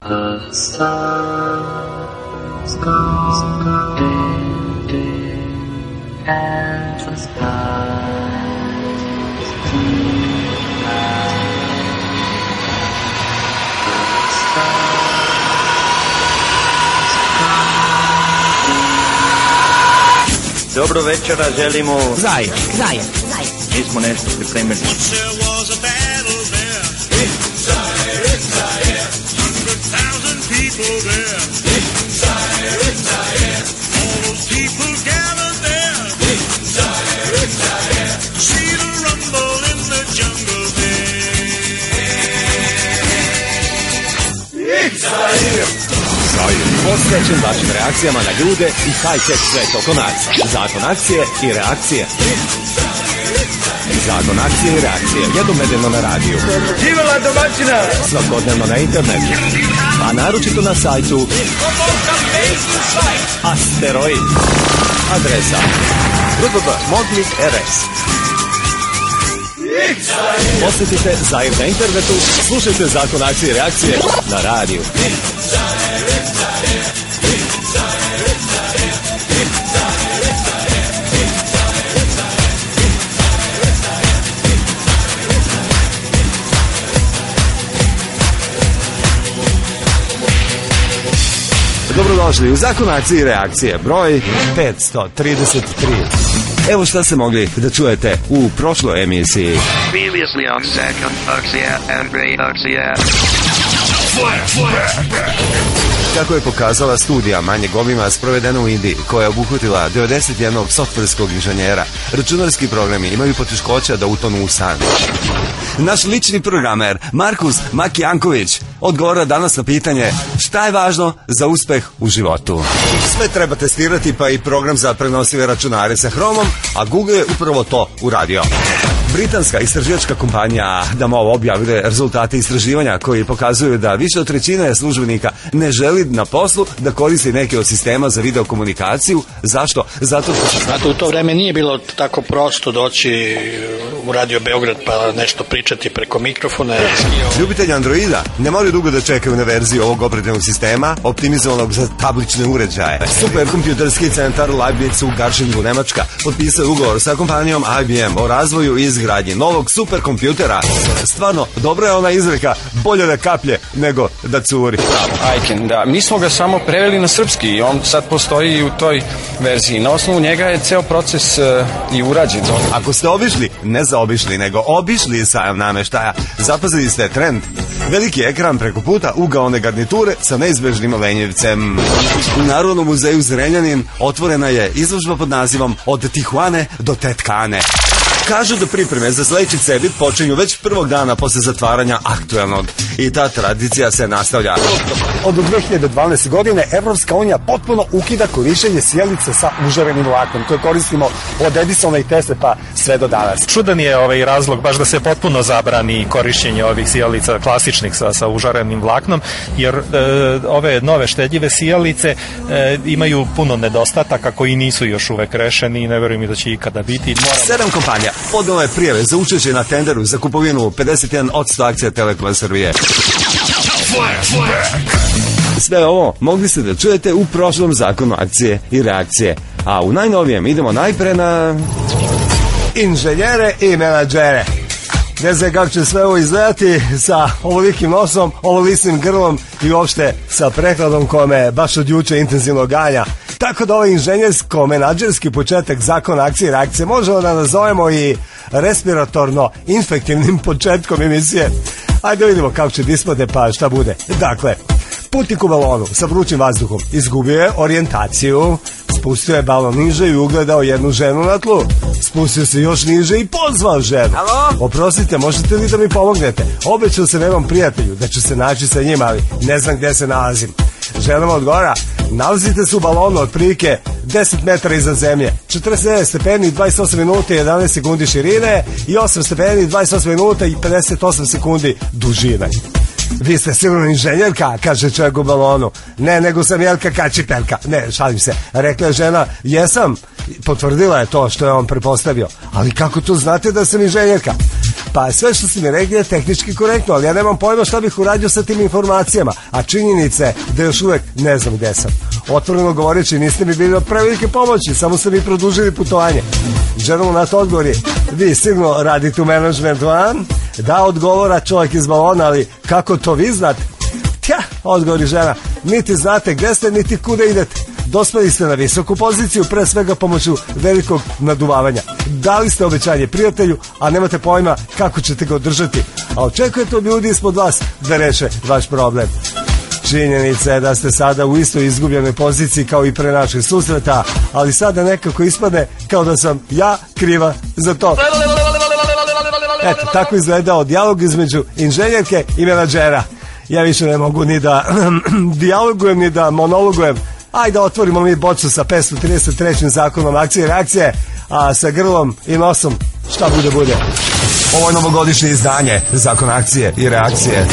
The stars go dim and the skies Dobro večera, želimo Zaje. Mi smo nešto pripremili. Posvećen vašim reakcijama na ljude i high-tech svet oko nas. Zakon akcije i reakcije. Zakon akcije i reakcije. Jednom nedeljno na radiju. Živjela domaćina! Svakodnevno na internetu. A naročito na sajtu Asteroid. Adresa www.modlik.rs. Posjetite Zair na internetu, slušajte Zakon akcije i reakcije na radiju. Dobrodošli u Zakon akcije i reakcije, broj 533. Evo šta ste mogli da čujete u prošloj emisiji. Previously on Zakon akcija and reakcija. Kako je pokazala studija manjeg obima sprovedena u Indiji, koja je obuhvatila 91 softverskog inženjera, računarski programi imaju poteškoća da utonu u san. Naš lični programer Markus Makijanković odgovara danas na pitanje šta je važno za uspeh u životu. Sve treba testirati, pa i program za prenosive računare sa Chromom, a Google je upravo to uradio. Britanska istraživačka kompanija Damov objavila rezultate istraživanja koji pokazuju da više od trećine službenika ne želi na poslu da koristi neke od sistema za videokomunikaciju. Zašto? Zato što... Znate, u to vreme nije bilo tako prosto doći u Radio Beograd pa nešto pričati preko mikrofona. Ljubitelji Androida ne moraju dugo da čekaju na verziju ovog operativnog sistema optimizovanog za tablične uređaje. Superkompjuterski centar Leibniz u Garchingu, Nemačka, potpisao ugovor sa kompanijom IBM o razvoju i izgradnji novog superkompjutera. Stvarno, dobra je ona izreka, bolje da kaplje nego da curi. Ajken, da. Mi smo ga samo preveli na srpski i on sad postoji i u toj verziji. Na osnovu njega je ceo proces i urađen. Ako ste obišli, ne zaobišli, nego obišli sajam nameštaja, zapazili ste trend. Veliki ekran preko puta ugaone garniture sa neizbežnim lenjevcem. U Narodnom muzeju Zrenjanin otvorena je izložba pod nazivom Od Tihuane do Tetkane. Kažu da pripreme za sledeći cedit počinju već prvog dana posle zatvaranja aktuelnog. I ta tradicija se nastavlja. Od 2012. godine Evropska unija potpuno ukida korišćenje sjelica sa užarenim vlaknom koje koristimo od Edisona i Tesle pa sve do danas. Čudan je ovaj razlog baš da se potpuno zabrani korišćenje ovih sjelica klasičnih sa užarenim vlaknom, jer ove nove štedljive sjelice imaju puno nedostataka koji nisu još uvek rešeni i ne verujem i da će ikada biti. 7 kompanija podnela je prijave za učešće na tenderu za kupovinu 51% akcija Telekoma Srbije. Sve ovo mogli ste da čujete u prošlom Zakonu akcije i reakcije. A u najnovijem idemo najpre na... inženjere i menadžere. Ne znam kako će sve ovo izgledati sa ovolikim nosom, ovolisnim grlom i uopšte sa prehladom koja me baš od juče intenzivno ganja. Tako da ovaj inženjersko-menadžerski početak Zakona akcije i reakcije možemo da nazovemo i respiratorno-infektivnim početkom emisije. Ajde vidimo kako će dispade pa šta bude. Dakle, putnik u balonu sa vrućim vazduhom izgubio je orijentaciju, spustio je balon niže i ugledao jednu ženu na tlu. Spustio se još niže i pozvao ženu. Halo? Oprostite, možete li da mi pomognete? Obećao sam jednom prijatelju da ću se naći sa njim, ali ne znam gde se nalazim. Žena odgovara, nalazite se u balonu otprilike 10 metara iznad zemlje, 49 stepeni, 28 minuta i 11 sekundi širine i 8 stepeni, 28 minuta i 58 sekundi dužine. Vi ste sigurno inženjerka, kaže čovjek u balonu. Ne, nego sam Jelka Kačipelka. Ne, šalim se. Rekla je žena, jesam. potvrdila je to što je on pretpostavio. Ali kako to znate da sam inženjerka? Pa sve što si mi rekli je tehnički korektno, ali ja nemam pojma šta bih uradio sa tim informacijama, a činjenice da još uvek ne znam gde sam. Otvoreno govoreći, niste mi bili od prevelike pomoći, samo ste mi produžili putovanje. Žena mu na to odgovori, vi sigurno radite u managementu, a? Da, odgovora čovjek iz balona, ali kako to vi znate? Tja, odgovori žena, niti znate gde ste, niti kuda idete. Dospeli ste na visoku poziciju, pre svega pomoću velikog naduvavanja. Dali ste obećanje prijatelju, a nemate pojma kako ćete ga održati. A očekujete od ljudi ispod vas da reše vaš problem. Činjenica je da ste sada u istoj izgubljenoj poziciji kao i pre naših susreta, ali sada nekako ispadne kao da sam ja kriva za to. Eto, tako izgledao dijalog između inženjerke i menadžera. Ja više ne mogu ni da dijalogujem, ni da monologujem. Ajde, otvorimo mi bocu sa 533. zakonom akcije i reakcije, a sa grlom i nosom šta bude, bude. Ovo je novogodišnje izdanje Zakon akcije i reakcije.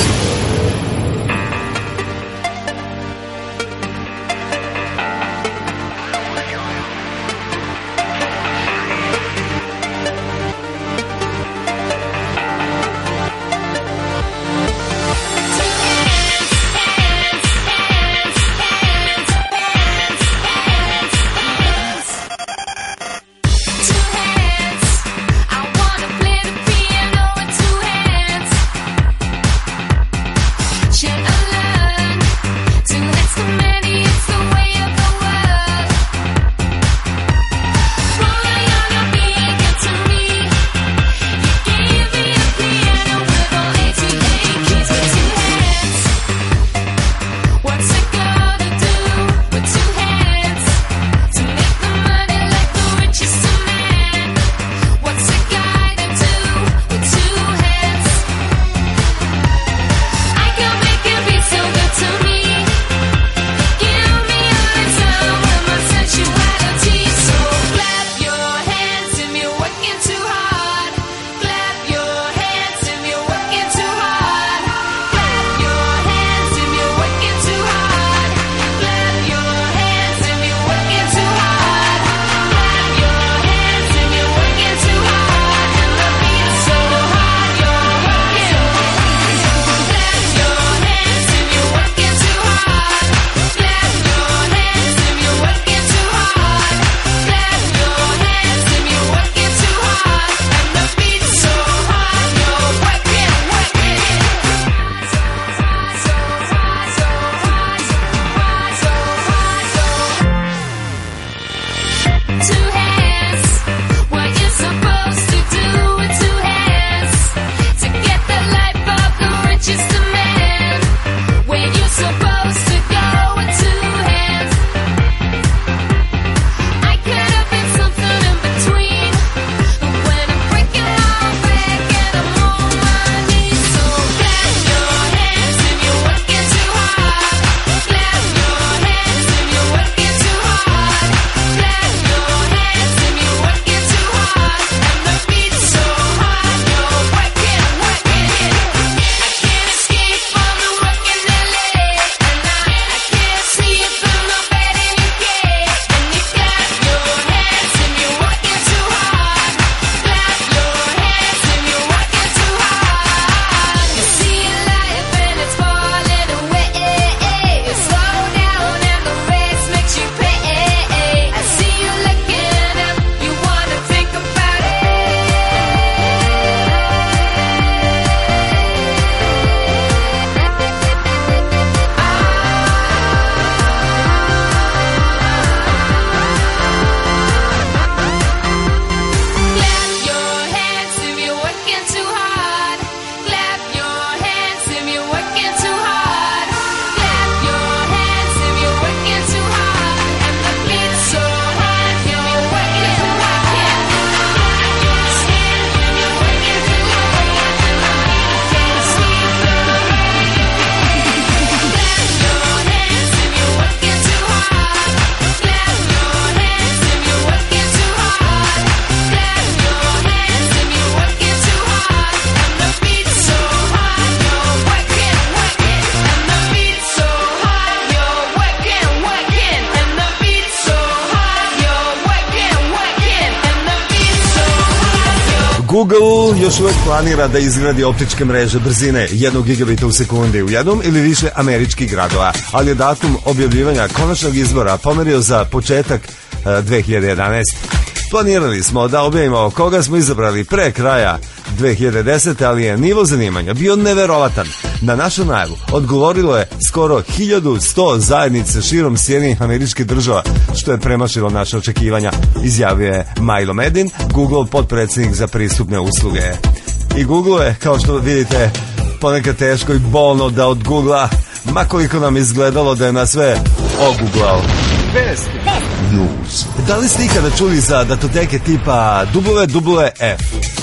Google još uvek planira da izgradi optičke mreže brzine 1 gigabita u sekundi u jednom ili više američkih gradova, ali je datum objavljivanja konačnog izbora pomerio za početak 2011. Planirali smo da objavimo koga smo izabrali pre kraja 2010. ali je nivo zanimanja bio neverovatan. Na našu najavu odgovorilo je skoro 1100 zajednica širom Sjedinjenih Američkih Država, što je premašilo naše očekivanja, izjavio je Milo Medin, Google potpredsjednik za pristupne usluge. I Google je, kao što vidite, ponekad teško i bolno da od Googlea, ma koliko nam izgledalo da je na sve oguglao. Vest. News. Da li ste ikada čuli za datoteke tipa WWF?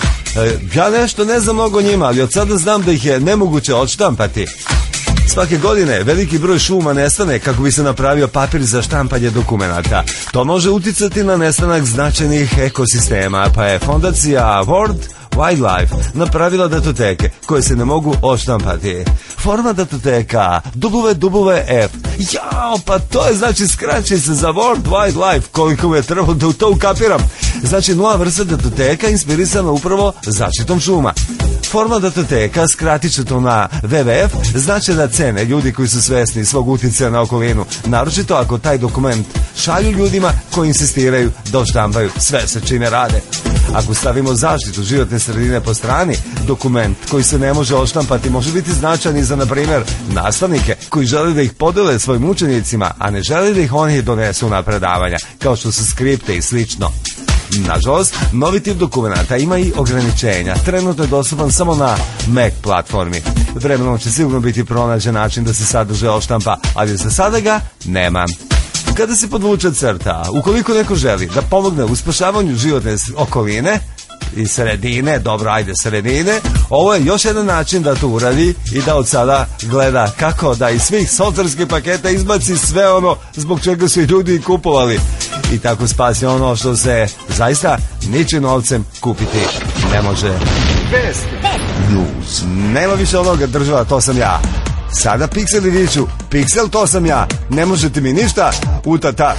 Ja nešto ne znam mnogo o njima, ali od sada znam da ih je nemoguće odštampati. Svake godine veliki broj šuma nestane kako bi se napravio papir za štampanje dokumenata. To može uticati na nestanak značajnih ekosistema, pa je fondacija World Wildlife napravila datoteke koje se ne mogu odštampati. Forma datoteka WWF. Jao, pa to je znači skraćenica za World Wildlife, koliko mi je trebalo da to ukapiram. Znači nova vrsta datoteka inspirisana upravo zaštitom šuma. Forma datoteka, skratit ću to na WWF, znači da cene ljudi koji su svesni svog utjecaja na okolinu, naročito ako taj dokument šalju ljudima koji insistiraju da odštampaju sve sa čime rade. Ako stavimo zaštitu životne sredine po strani, dokument koji se ne može odštampati može biti značajan i za, na primjer, nastavnike koji žele da ih podele svojim učenicima, a ne žele da ih oni donesu na predavanja, kao što su skripte i slično. Nažalost, novi tip dokumenta ima i ograničenja. Trenutno je dostupan samo na Mac platformi. Vremenom će sigurno biti pronađen način da se sadržaj odštampa, ali za sada ga nema. Kada se podvuče crta, ukoliko neko želi da pomogne u spašavanju životne okoline i sredine, dobro, ajde sredine, ovo je još jedan način da to uradi i da od sada gleda kako da iz svih softverskih paketa izbaci sve ono zbog čega su i ljudi kupovali i tako spasi ono što se zaista ničim novcem kupiti ne može. Best news. Nema više onoga država, to sam ja. Sada pikseli viču, piksel, to sam ja, ne možete mi ništa, utata.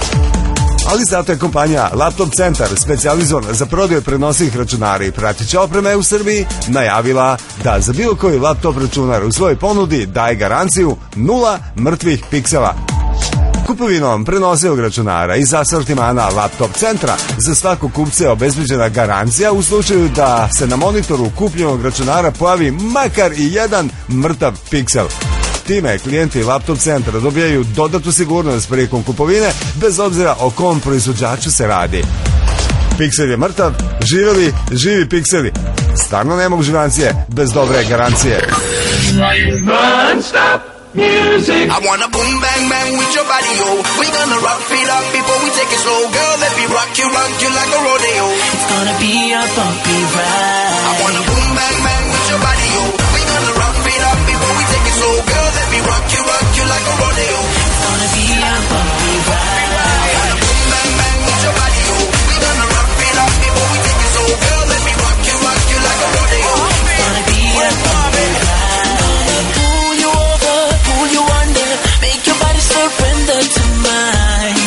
Ali zato je kompanija Laptop Centar, specijalizovana za prodaju prenosivih računara i prateće opreme u Srbiji, najavila da za bilo koji laptop računar u svojoj ponudi daje garanciju 0 mrtvih piksela. Kupovinom prenosivog računara iz asortimana Laptop Centra za svakog kupca je obezbeđena garancija u slučaju da se na monitoru kupljenog računara pojavi makar i jedan mrtav piksel. Time klijenti Laptop Centra dobijaju dodatnu sigurnost prilikom kupovine bez obzira o kom proizvođaču se radi. Piksel je mrtav, živeli, živi pikseli. Stvarno ne mogu živancije bez dobre garancije. Music. I wanna boom bang bang with your body, yo. We gonna rock it up before we take it slow. Girl, let me rock you like a rodeo. It's gonna be a bumpy ride. I wanna boom bang bang with your body, yo. We gonna rock it up before we take it slow. Girl, let me rock you like a rodeo. It's gonna be a bumpy ride. I wanna boom bang bang with your body, yo. We gonna rock it up before we take it slow. Girl, let me rock you like a rodeo. It's gonna be a bumpy ride. Make your body surrender to mine.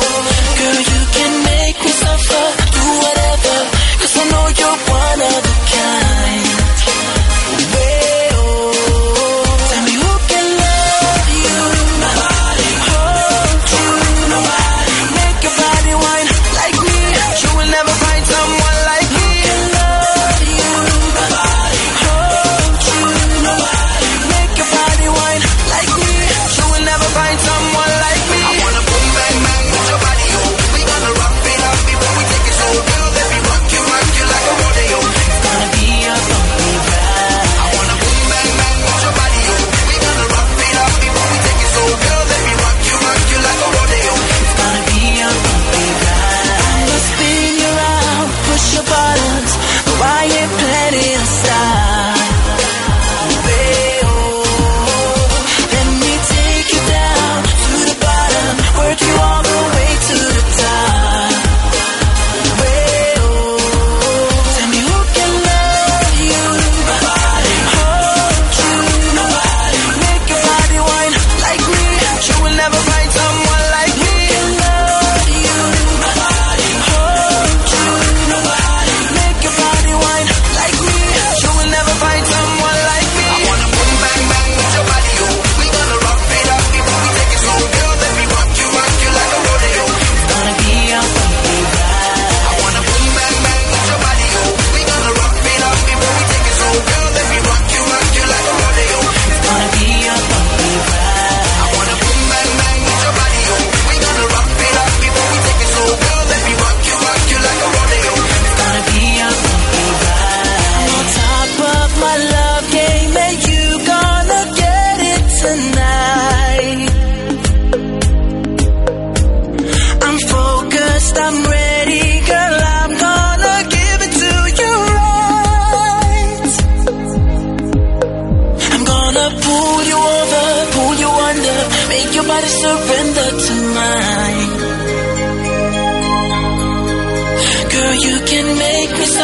Girl, you can make me suffer, do whatever, 'cause I know you're one of a kind.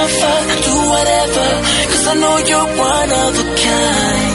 suffer, do whatever, 'cause I know you're one of a kind.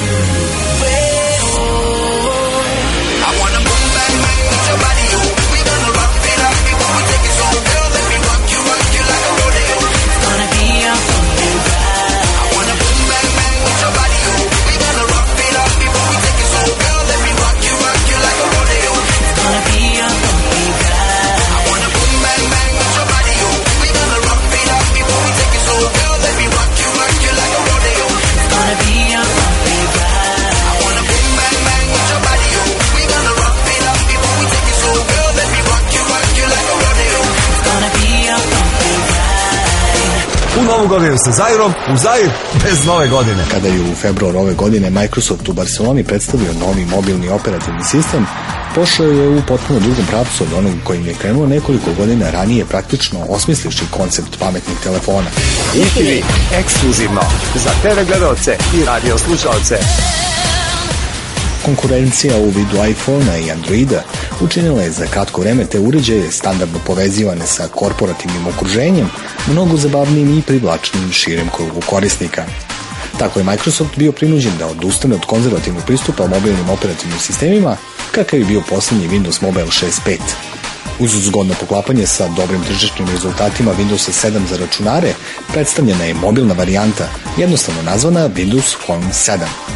I wanna boom bang bang with your body, oh. We gonna rock it up before we take it slow. Girl, let me rock you like a rodeo. It's gonna be a bumpy ride. I wanna boom bang bang with your body, oh. We gonna rock it up before we take it slow. Girl, let me rock you like a rodeo. It's gonna be a bumpy ride. I wanna boom bang bang with your body, oh. We gonna rock it up before we take it slow. Girl, let me rock you like a rodeo. It's gonna be a bumpy ride. I wanna boom bang bang with your body, oh. We gonna rock it up before we take it slow. Girl, let me rock you like a rodeo. It's gonna be a bumpy ride. U novu godinu sa Zairom, u Zair bez nove godine. Kada je u februaru ove godine Microsoft u Barceloni predstavio novi mobilni operativni sistem, pošao je u potpuno drugom pravcu od onog kojim je krenuo nekoliko godina ranije, praktično osmislivši koncept pametnih telefona. ITV ekskluzivno za TV gledaoce i radio slušaoce. Konkurencija u vidu iPhona i Androida učinila je za kratko vreme te uređaje standardno povezivane sa korporativnim okruženjem mnogo zabavnijim i privlačnijim širem krugu korisnika. Tako je Microsoft bio prinuđen da odustane od konzervativnog pristupa mobilnim operativnim sistemima, kakav je bio posljednji Windows Mobile 6.5. Uz zgodno poklapanje sa dobrim tržišnim rezultatima Windowsa 7 za računare, predstavljena je mobilna varijanta, jednostavno nazvana Windows Phone 7.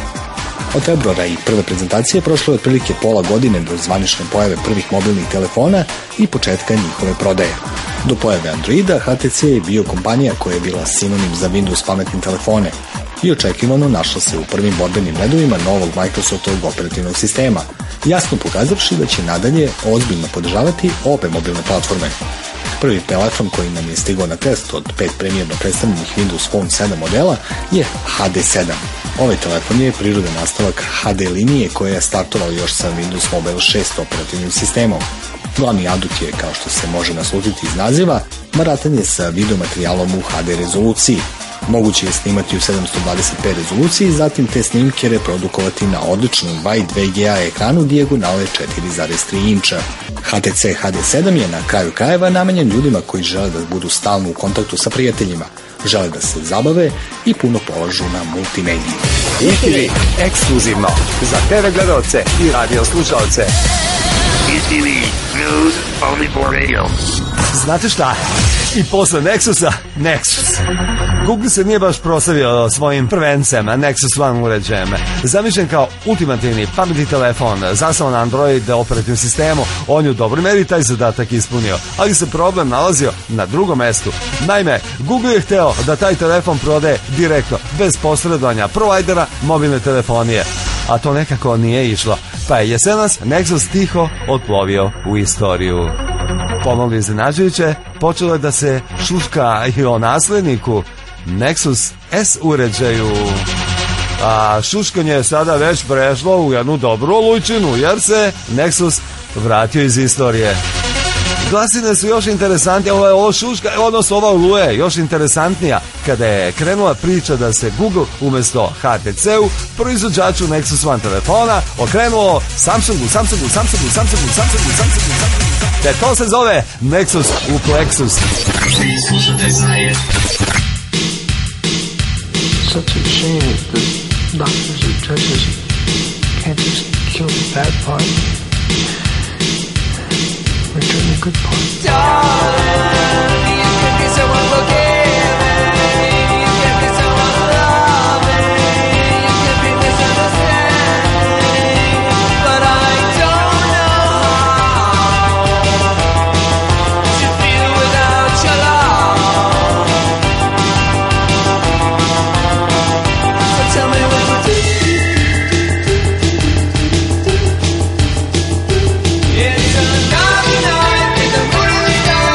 Od februara i prve prezentacije prošlo je otprilike pola godine do zvanične pojave prvih mobilnih telefona i početka njihove prodaje. Do pojave Androida, HTC je bio kompanija koja je bila sinonim za Windows pametne telefone i očekivano našla se u prvim borbenim redovima novog Microsoftovog operativnog sistema, jasno pokazavši da će nadalje ozbiljno podržavati obe mobilne platforme. Prvi telefon koji nam je stigao na test od 5 premijerno predstavljenih Windows Phone 7 modela je HD7. Ovaj telefon je prirodan nastavak HD linije koja je startovala još sa Windows Mobile 6 operativnim sistemom. Glavni adut je, kao što se može naslutiti iz naziva, baratanje sa videomaterijalom u HD rezoluciji. Moguće je snimati u 720p rezoluciji, zatim te snimke reprodukovati na odličnom Wide VGA ekranu dijagonale 4,3 inča. HTC HD7 je na kraju krajeva namenjen ljudima koji žele da budu stalno u kontaktu sa prijateljima, žele da se zabave i puno polažu na multimediji. ITV ekskluzivno za TV gledaoce i radio slušaoce. ETV News only for radio. Znate šta? I posle Nexusa, Nexus. Google se nije baš proslavio svojim prvencem, Nexus One uređajem. Zamišljen kao ultimativni pametni telefon, zasnovan na Android operativnom sistemu, on je u dobroj meri taj zadatak ispunio, ali se problem nalazio na drugom mestu. Naime, Google je hteo da taj telefon prodaje direktno, bez posredovanja provajdera mobilne telefonije. A to nekako nije išlo, pa je jesenas Nexus tiho otplovio u istoriju. Pomalo iznenađujuće, počelo je da se šuška i o nasledniku Nexus S uređaju. A šuškanje je sada već prešlo u jednu dobru olučinu, jer se Nexus vratio iz istorije. Glasine su još interesantnije, ova šuška, odnosno ova oluje je još interesantnija kada je krenula priča da se Google umjesto HTC-u, proizvođaču Nexus One telefona, okrenuo Samsungu. Te to se zove Nexus u Plexus. Such a shame that doctors and judges can't just kill the bad part. Return the good part. Darling, you could be someone forgiving. You could be someone loving. You could be misunderstanding. But I don't know how to feel without your love. So tell me what to do. It's another night in the moon.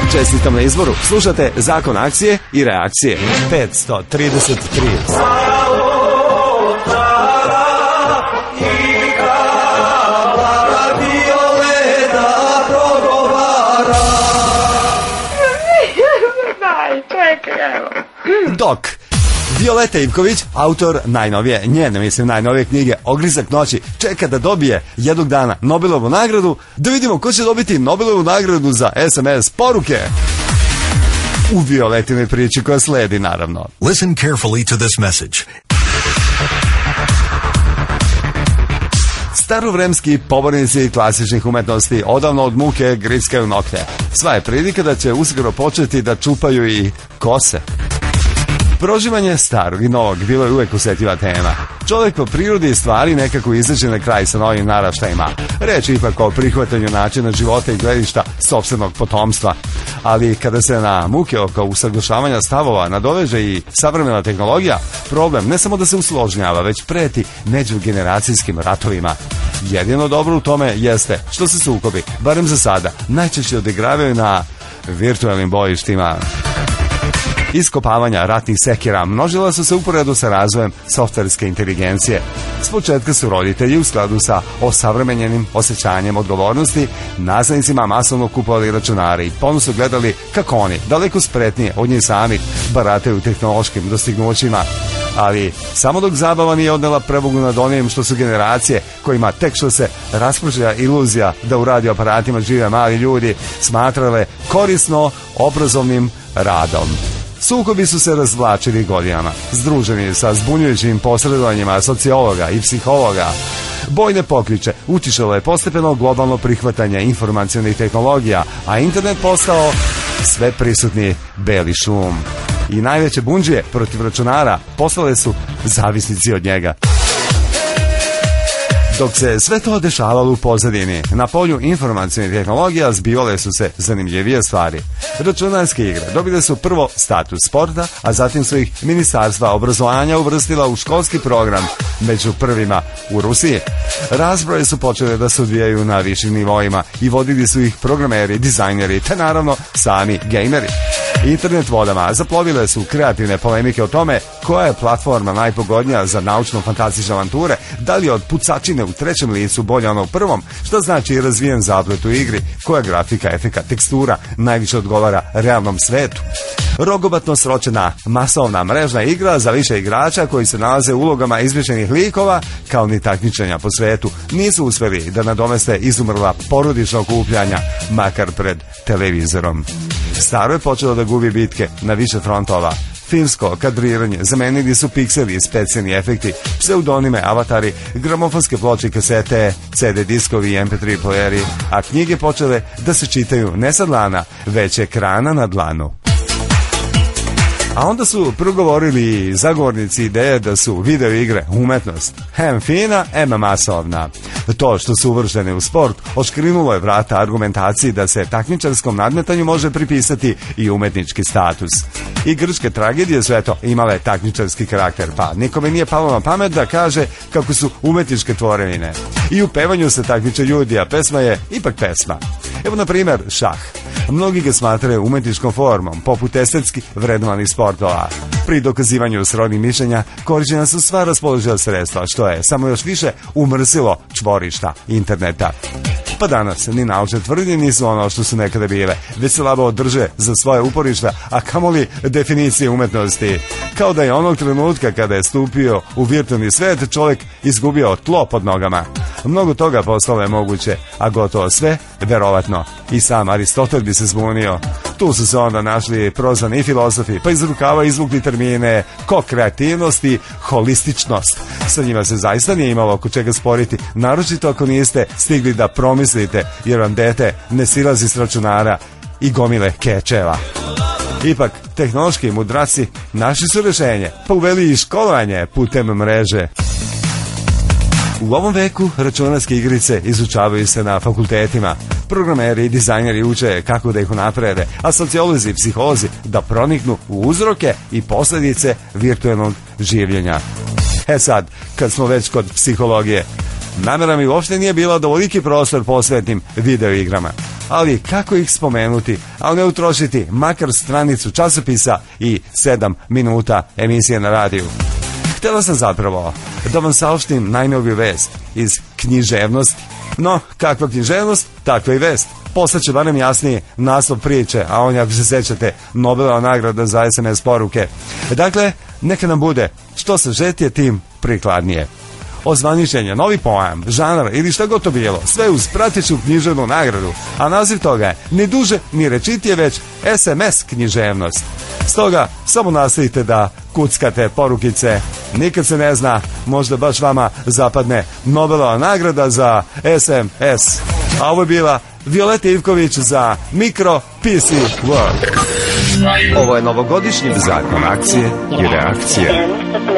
Čestitam na izboru. Slušate Zakon akcije i reakcije. 533. Dok Violeta Ivković, autor najnovije, najnovije knjige Ogrizak noći, čeka da dobije jednog dana Nobelovu nagradu. Da vidimo ko će dobiti Nobelovu nagradu za SMS poruke. U Violetinoj priči koja sledi, naravno. Listen carefully to this message. Starovremski pobornici klasičnih umetnosti odavno od muke grickaju nokte. Sva je prilika da će uskoro početi da čupaju i kose. Proživanje starog i novog bilo je uvek osjetljiva tema. Čovjek po prirodi stvari nekako izađe na kraj sa novim naraštajima. Reč je ipak o prihvatanju načina života i gledišta sopstvenog potomstva. Ali kada se na muke oko usaglašavanja stavova nadoveže i savremena tehnologija, problem ne samo da se usložnjava, već preti međugeneracijskim ratovima. Jedino dobro u tome jeste što se sukobi, barem za sada, najčešće odigravaju na virtualnim bojištima. Iskopavanja ratnih sekira množila su se uporedo sa razvojem softverske inteligencije. S početka su roditelji u skladu sa osavremenjenim osjećanjem odgovornosti nasljednicima masovno kupovali računare i ponosno gledali kako oni, daleko spretnije od njih samih, barataju tehnološkim dostignućima. Ali samo dok zabava nije odnela prevagu nad onim što su generacije kojima tek što se raspružila iluzija da u radio aparatima žive mali ljudi smatrale korisno obrazovnim radom. Sukobi su se razvlačili godinama, združeni sa zbunjujućim posredovanjima sociologa i psihologa. Bojne pokliče utišalo je postepeno globalno prihvatanje informacionih tehnologija, a internet postao sve prisutni beli šum. I najveće bundžije protiv računara postale su zavisnici od njega. Dok se sve to dešavalo u pozadini, na polju informacionih tehnologija zbivale su se zanimljivije stvari. Računarske igre dobile su prvo status sporta, a zatim su ih Ministarstva obrazovanja uvrstila u školski program, među prvima u Rusiji. Razbroje su počele da se odvijaju na višim nivoima i vodili su ih programeri, dizajneri, te naravno sami gejmeri. Internet vodama zaplovile su kreativne polemike o tome koja je platforma najpogodnija za naučno-fantastične avanture, da li od pucačine u trećem licu bolje ono u prvom, što znači razvijen zaplet u igri, koja grafika, efekat, tekstura najviše odgovara realnom svetu. Rogobatno sročena masovna mrežna igra za više igrača koji se nalaze u ulogama izmišljenih likova, kao ni takmičenja po svetu, nisu uspjeli da nadomeste izumrla porodična okupljanja, makar pred televizorom. Staro je počelo da gubi bitke na više frontova. Filmsko kadriranje zamenili su pikseli i specijalni efekti, pseudonime, avatari, gramofonske ploče i kasete, CD diskovi i MP3 playeri, a knjige počele da se čitaju ne sa dlana, već ekrana na dlanu. A onda su progovorili zagovornici ideje da su video igre umetnost, hem fina, em masovna. To što su uvrštene u sport oškrinulo je vrata argumentaciji da se takmičarskom nadmetanju može pripisati i umetnički status. I grčke tragedije su imale takmičarski karakter, pa nikome nije palo na pamet da kaže kako su umetničke tvorevine. I u pevanju se takmiče ljudi, a pesma je ipak pesma. Evo na primjer šah. Mnogi ga smatraju umetničkom formom, poput estetski vrednovanih sportova. Pri dokazivanju srodnih mišljenja korišćena su sva raspoloživa sredstva, što je samo još više umrsilo čvorišta interneta. Pa danas ni naučne tvrdnje nisu ono što su nekada bile, već se labo drže za svoje uporišta, a kamoli definicije umetnosti. Kao da je onog trenutka kada je stupio u virtualni svet čovjek izgubio tlo pod nogama. Mnogo toga postalo je moguće, a gotovo sve, verovatno, i sam Aristotel bi se zbunio. Tu su se onda našli prozvani i filozofi, pa iz rukava izvukli termine ko-kreativnost i holističnost. Sa njima se zaista nije imalo oko čega sporiti, naročito ako niste stigli da promislite, jer vam dete ne silazi s računara i gomile kečeva. Ipak, tehnološki mudraci našli su rješenje, pa uveli i školovanje putem mreže. U ovom veku računarske igrice izučavaju se na fakultetima. Programeri i dizajneri uče kako da ih unaprede, a sociolozi i psiholozi da proniknu u uzroke i posljedice virtualnog življenja. E sad, kad smo već kod psihologije, namjera mi uopšte nije bila da ovoliki prostor posvetim video igrama. ali kako ih spomenuti, ali ne utrošiti makar stranicu časopisa i 7 minuta emisije na radiju. Htela sam zapravo da vam saopštim najnoviju vest iz književnosti. No, kakva književnost, takva i vest. Postaće barem jasniji naslov priče, a on je, ako se sećate, Nobelova nagrada za SMS poruke. Dakle, neka nam bude što sažetije, tim prikladnije. Ozvaničenje, novi pojam, žanar ili šta god to bilo, sve uz prateću književnu nagradu, a naziv toga je ni duže ni rečitije, već SMS književnost. Stoga samo nastavite da kuckate porukice, nikad se ne zna, možda baš vama zapadne Nobelova nagrada za SMS. A ovo je bila Violeta Ivković za Mikro PC World. Ovo je novogodišnji zakon akcije i reakcije.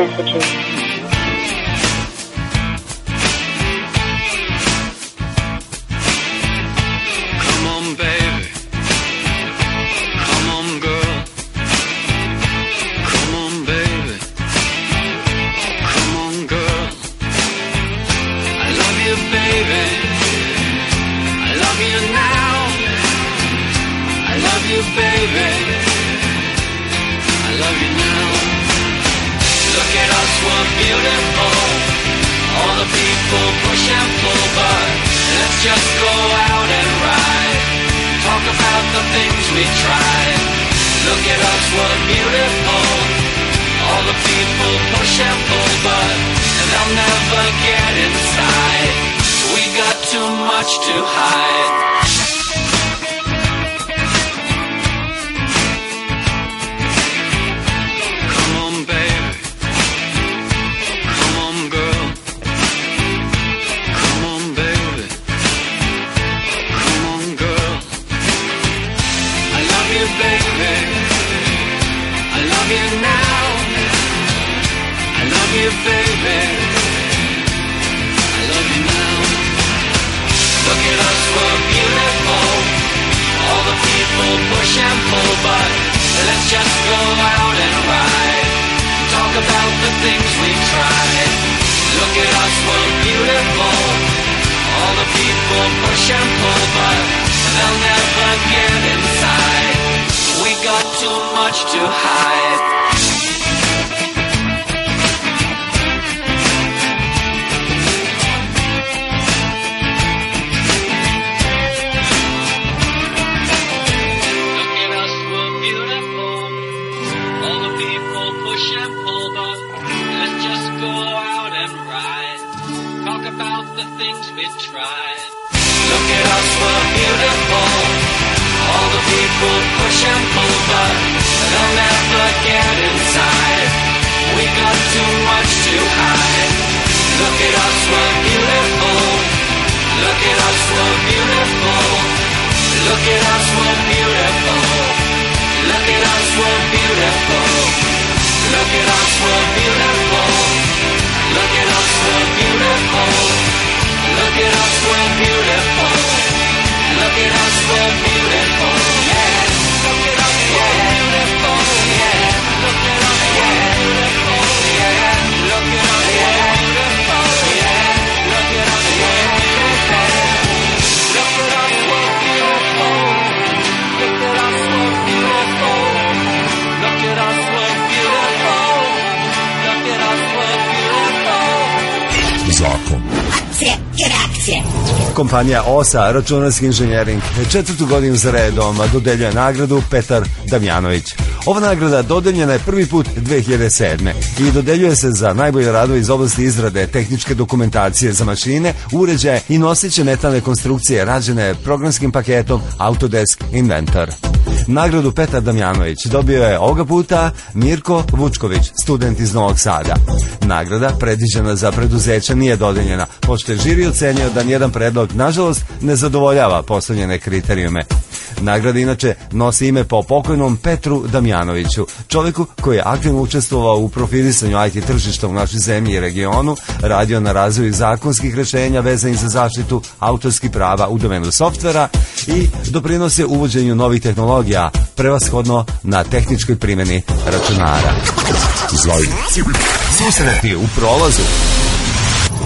Kompanija OSA, računarski inženjering, 4. godinu za redom dodeljuje nagradu Petar Damjanović. Ova nagrada dodeljena je prvi put 2007. i dodeljuje se za najbolje radove iz oblasti izrade tehničke dokumentacije za mašine, uređaje i noseće metalne konstrukcije rađene programskim paketom Autodesk Inventor. Nagradu Petar Damjanović dobio je ovoga puta Mirko Vučković, student iz Novog Sada. Nagrada predviđena za preduzeća nije dodeljena, pošto je žiri ocenio da nijedan predlog, nažalost, ne zadovoljava postavljene kriterijume. Nagrada inače nosi ime po pokojnom Petru Damjanoviću, čovjeku koji je aktivno učestvovao u profilisanju IT tržišta u našoj zemlji i regionu, radio na razvoju zakonskih rješenja vezanih za zaštitu autorskih prava u domenu softvera i doprinosio uvođenju novih tehnologija, prevashodno na tehničkoj primjeni računara. Susreti u prolazu.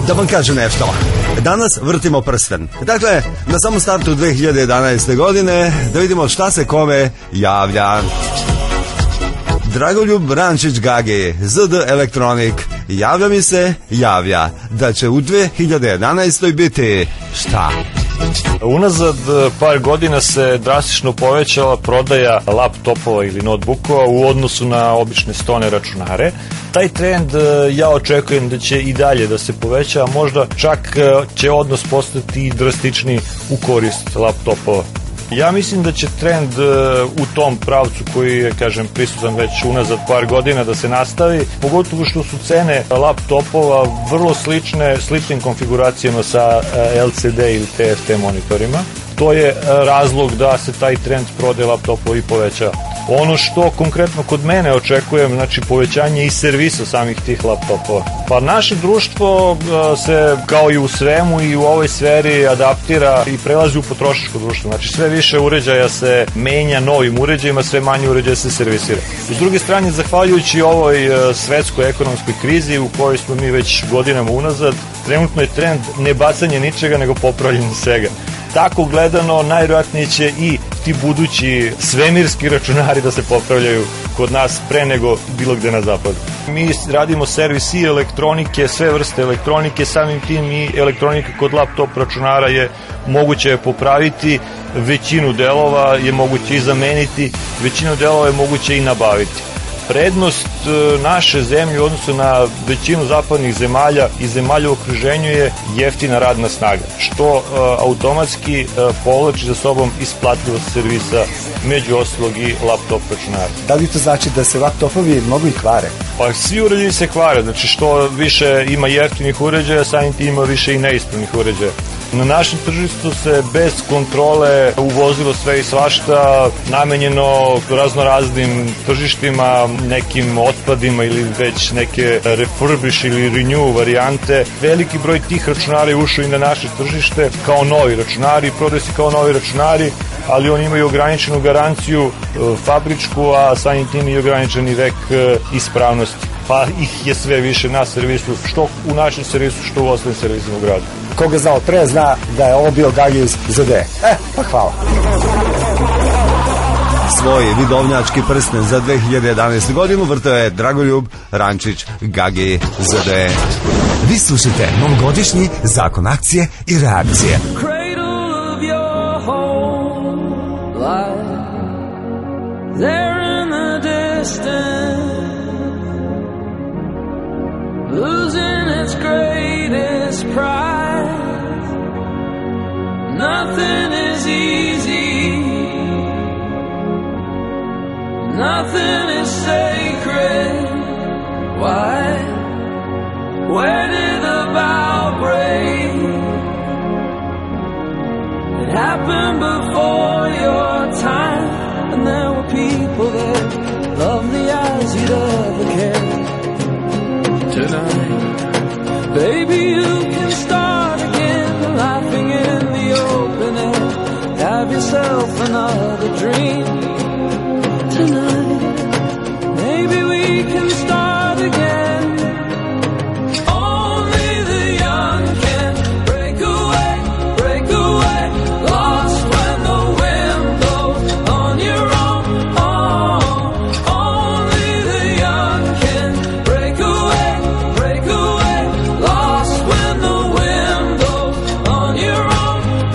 Da vam kažem nešto. Danas vrtimo prsten. Dakle, na samom startu 2011. godine da vidimo šta se kome javlja. Dragoljub Rančić Gage, ZD Elektronik, javlja da će u 2011. biti šta? Unazad par godina se drastično povećala prodaja laptopova ili notebookova u odnosu na obične stone računare. Taj trend ja očekujem da će i dalje da se poveća, a možda čak će odnos postati drastični u korist laptopova. Ja mislim da će trend u tom pravcu koji je, kažem, prisutan već unazad par godina da se nastavi, pogotovo što su cene laptopova vrlo sličnim konfiguracijama sa LCD ili TFT monitorima. To je razlog da se taj trend prodaje laptopova i poveća. Ono što konkretno kod mene očekujem, znači povećanje i servisa samih tih laptopova. Pa naše društvo se kao i u svemu i u ovoj sferi adaptira i prelazi u potrošačko društvo. Znači sve više uređaja se menja novim uređajima, sve manje uređaja se servisira. S druge strane, zahvaljujući ovoj svetskoj ekonomskoj krizi u kojoj smo mi već godinama unazad, trenutno je trend ne bacanje ničega nego popravljanje svega. Tako gledano, najvjerojatnije će i ti budući svemirski računari da se popravljaju kod nas pre nego bilo gde na zapadu. Mi radimo servis i elektronike, sve vrste elektronike, samim tim i elektronika kod laptop računara je moguće popraviti, većinu delova je moguće i zameniti, većinu delova je moguće i nabaviti. Prednost naše zemlje u odnosu na većinu zapadnih zemalja i zemalja u okruženju je jeftina radna snaga, što automatski povlači za sobom isplativost servisa, među ostalog i laptop računara. Da li to znači da se laptopovi mnogo i kvare? Pa svi uređaji se kvare, znači što više ima jeftinih uređaja, samim tim ima više i neispravnih uređaja. Na našem tržištu se bez kontrole uvozilo sve i svašta, namenjeno raznoraznim tržištima, nekim otpadima ili već neke refurbish ili renew varijante. Veliki broj tih računara je ušao i na naše tržište kao novi računari, prodaju se kao novi računari, ali oni imaju ograničenu garanciju fabričku, a samim tim i ograničeni vek ispravnosti. Pa ih je sve više na servisu, što u našem servisu, što u ostalim servisima u gradu. Koga znao pre zna da je ovo bio Gagi iz ZD. Pa hvala. Svoj vidovnjački prsten za 2011. godinu vrtao je Dragoljub Rančić Gagi ZD. Vi slušate novogodišnji Zakon akcije i reakcije. Losing its greatest prize. Nothing is easy. Nothing is sacred. Why? Where did the bow break? It happened before your time, and there were people there, lovely as you'd ever cared. Tonight, baby, you can start again, laughing in the open air. Have yourself another dream. Tonight, maybe we can start again. Only the young can break away, lost when the wind blows on your own. Only the young can break away. Lost when the wind blows on your own.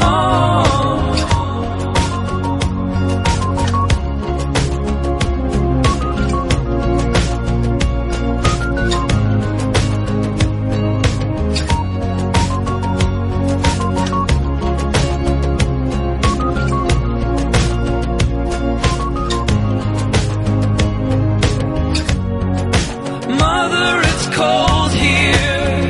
Mother, it's cold here.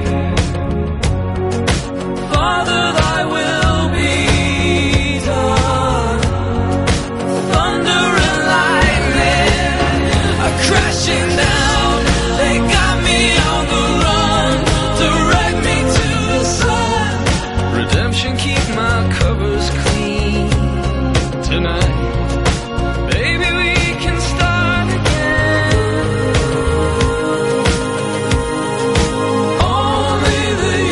Father, thy will be done. Thunder and lightning are crashing down. They got me on the run, direct me to the sun. Redemption, keep my covers clean. Tonight, baby, we can start again. Only the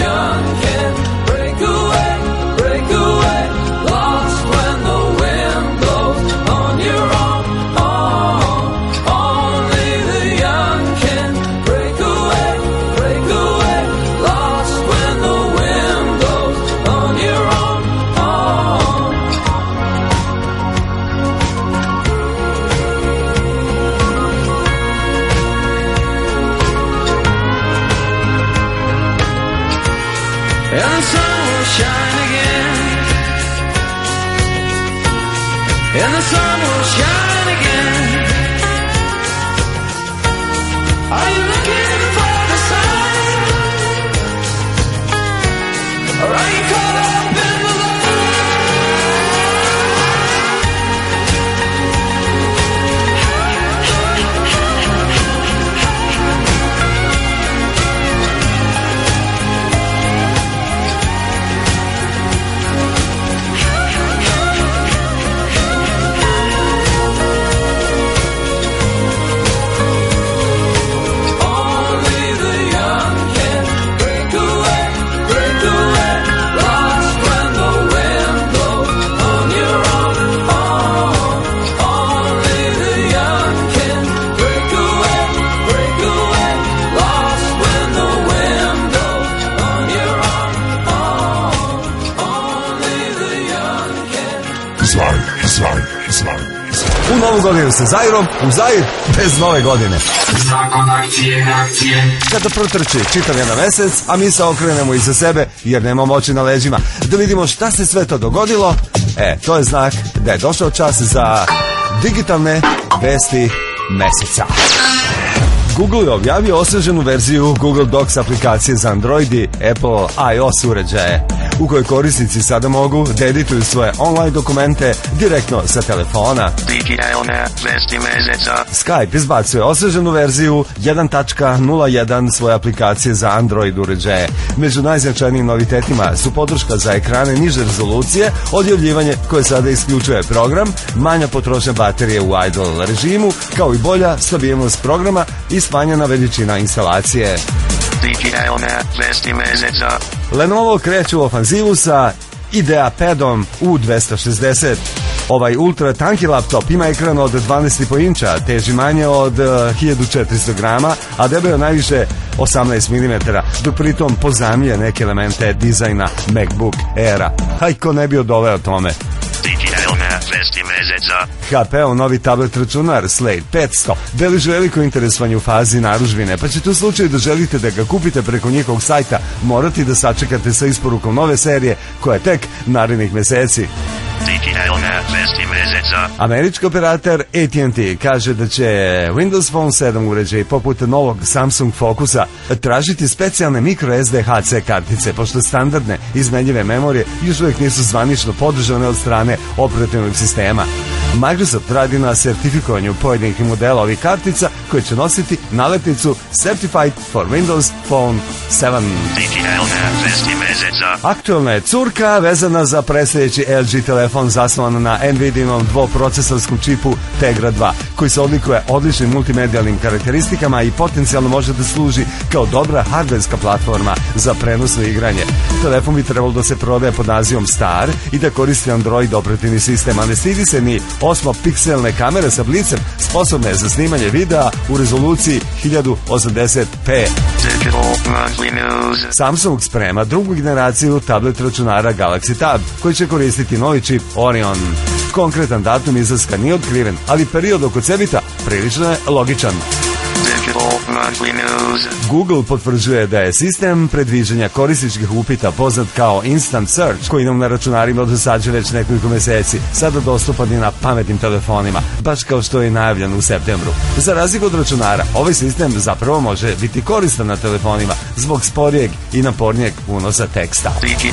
shine again. And the sun will shine again. Are you looking for the sign? Or are you caught up in the U novu godinu sa Zairom, u Zair bez nove godine. Zakon akcije. Kada protrči čitav jedan mesec, a mi se okrenemo iza sebe jer nemamo oči na leđima. Da vidimo šta se sve to dogodilo, to je znak da je došao čas za digitalne vesti meseca. Google je objavio osveženu verziju Google Docs aplikacije za Android i Apple iOS uređaje, u kojoj korisnici sada mogu da edituju svoje online dokumente direktno sa telefona. Digitalne vesti meseca. Skype izbacuje osveženu verziju 1.01 svoje aplikacije za Android uređaje. Među najznačajnijim novitetima su podrška za ekrane niže rezolucije, odjavljivanje koje sada isključuje program, manja potrošnja baterije u idle režimu, kao i bolja stabilnost programa i smanjena veličina instalacije. Digitalne vesti meseca. Lenovo kreće u ofanzivu sa IdeaPadom U260. Ovaj ultra tanki laptop ima ekran od 12,5 inča, teži manje od 1400 grama, a debeo najviše 18 mm, dok pritom pozamlje neke elemente dizajna MacBook Aira. Hajko ne bi odoleo tome. Digitalne vesti meseca. HP-ov novi tablet računar Slate 500 beleži veliko interesovanje u fazi narudžbine, pa ćete u slučaju da želite da ga kupite preko njihovog sajta morati da sačekate sa isporukom nove serije koja je tek narednih meseci. Digitalne vesti meseca. Američki operator AT&T kaže da će Windows Phone 7 uređaj poput novog Samsung Focusa tražiti specijalne microSD-HC kartice, pošto standardne izmenljive memorije još uvijek nisu zvanično podržane od strane operativnog sistema. Microsoft radi na sertifikovanju pojedinih modela ovih kartica koje će nositi nalepnicu Certified for Windows Phone 7. Digitalne vesti meseca. Aktualna je curka vezana za predstojeći LG telefon zasnovan na NVIDIA-nom dvoprocesorskom čipu Tegra 2, koji se odlikuje odličnim multimedijalnim karakteristikama i potencijalno može da služi kao dobra hardverska platforma za prenosno igranje. Telefon bi trebalo da se prodaje pod nazivom Star i da koristi Android operativni sistem, a ne stidi se ni 8-pikselne kamere sa blicem sposobne za snimanje videa u rezoluciji 1080p. Samsung sprema drugu generaciju tablet računara Galaxy Tab, koji će koristiti novi čip Orion. Konkretan datum izlaska nije otkriven, ali period oko cebita prilično je logičan. Google potvrđuje da je sistem predviđanja korisničkih upita poznat kao Instant Search, koji nam na računarima dosađuje već nekoliko meseci, sada dostupan i na pametnim telefonima, baš kao što je najavljeno u septembru. Za razliku od računara, ovaj sistem zapravo može biti koristan na telefonima zbog sporijeg i napornijeg unosa teksta.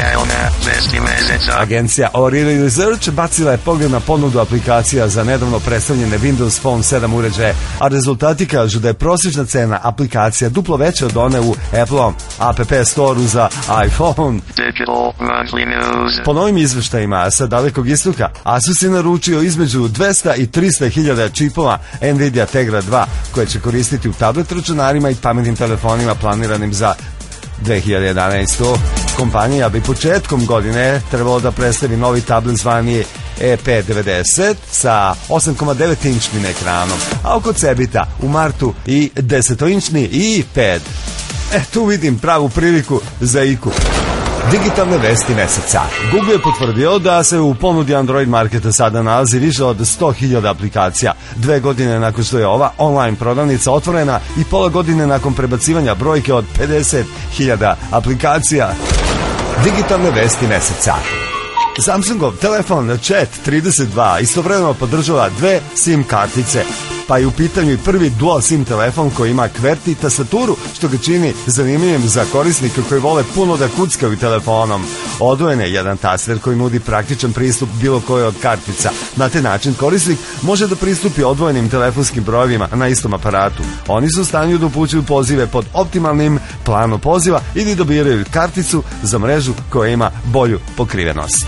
Agencija O'Reilly Research bacila je pogled na ponudu aplikacija za nedavno predstavljene Windows Phone 7 uređaje, a rezultati kažu da je prosječna cena aplikacija duplo veća od one u Apple-om App Store-u za iPhone. Po novim izveštajima sa Dalekog istoka, Asus je naručio između 200 i 300 hiljada čipova NVIDIA Tegra 2, koje će koristiti u tablet računarima i pametnim telefonima planiranim za 2011. Kompanija bi početkom godine trebalo da predstavi novi tablet zvani EP90 sa 8,9-inčnim ekranom, a oko cebita u martu i 10-inčni iPad. Tu vidim pravu priliku za IKU. Digitalne vesti meseca. Google je potvrdio da se u ponudi Android marketa sada nalazi više od 100.000 aplikacija. 2 godine nakon što je ova online prodavnica otvorena i pola godine nakon prebacivanja brojke od 50.000 aplikacija. Digitalne vesti meseca. Samsungov telefon Chat 32 istovremeno podržava dve SIM kartice, pa je u pitanju i prvi dual SIM telefon koji ima QWERTY tastaturu, što ga čini zanimljivim za korisnike koji vole puno da kuckaju telefonom. Odvojen je jedan taster koji nudi praktičan pristup bilo koje od kartica. Na taj način korisnik može da pristupi odvojenim telefonskim brojevima na istom aparatu. Oni su u stanju da upućuju pozive pod optimalnim planom poziva ili dobiraju karticu za mrežu koja ima bolju pokrivenost.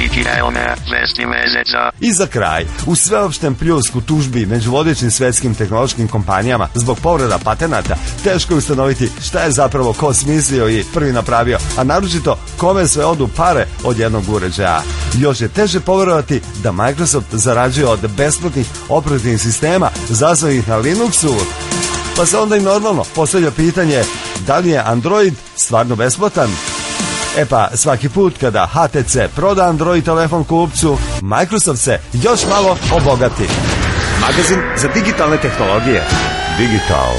I za kraj, u sveopštem pljusku tužbi među vodećim svetskim tehnološkim kompanijama zbog povreda patenata, teško je ustanoviti šta je zapravo ko smislio i prvi napravio, a naročito kome sve odu pare od jednog uređaja. Još je teže poverovati da Microsoft zarađuje od besplatnih operativnih sistema zasnovanih na Linuxu. Pa se onda i normalno postavlja pitanje da li je Android stvarno besplatan? E pa, svaki put kada HTC proda Android telefon kupcu, Microsoft se još malo obogati. Magazin za digitalne tehnologije. Digital.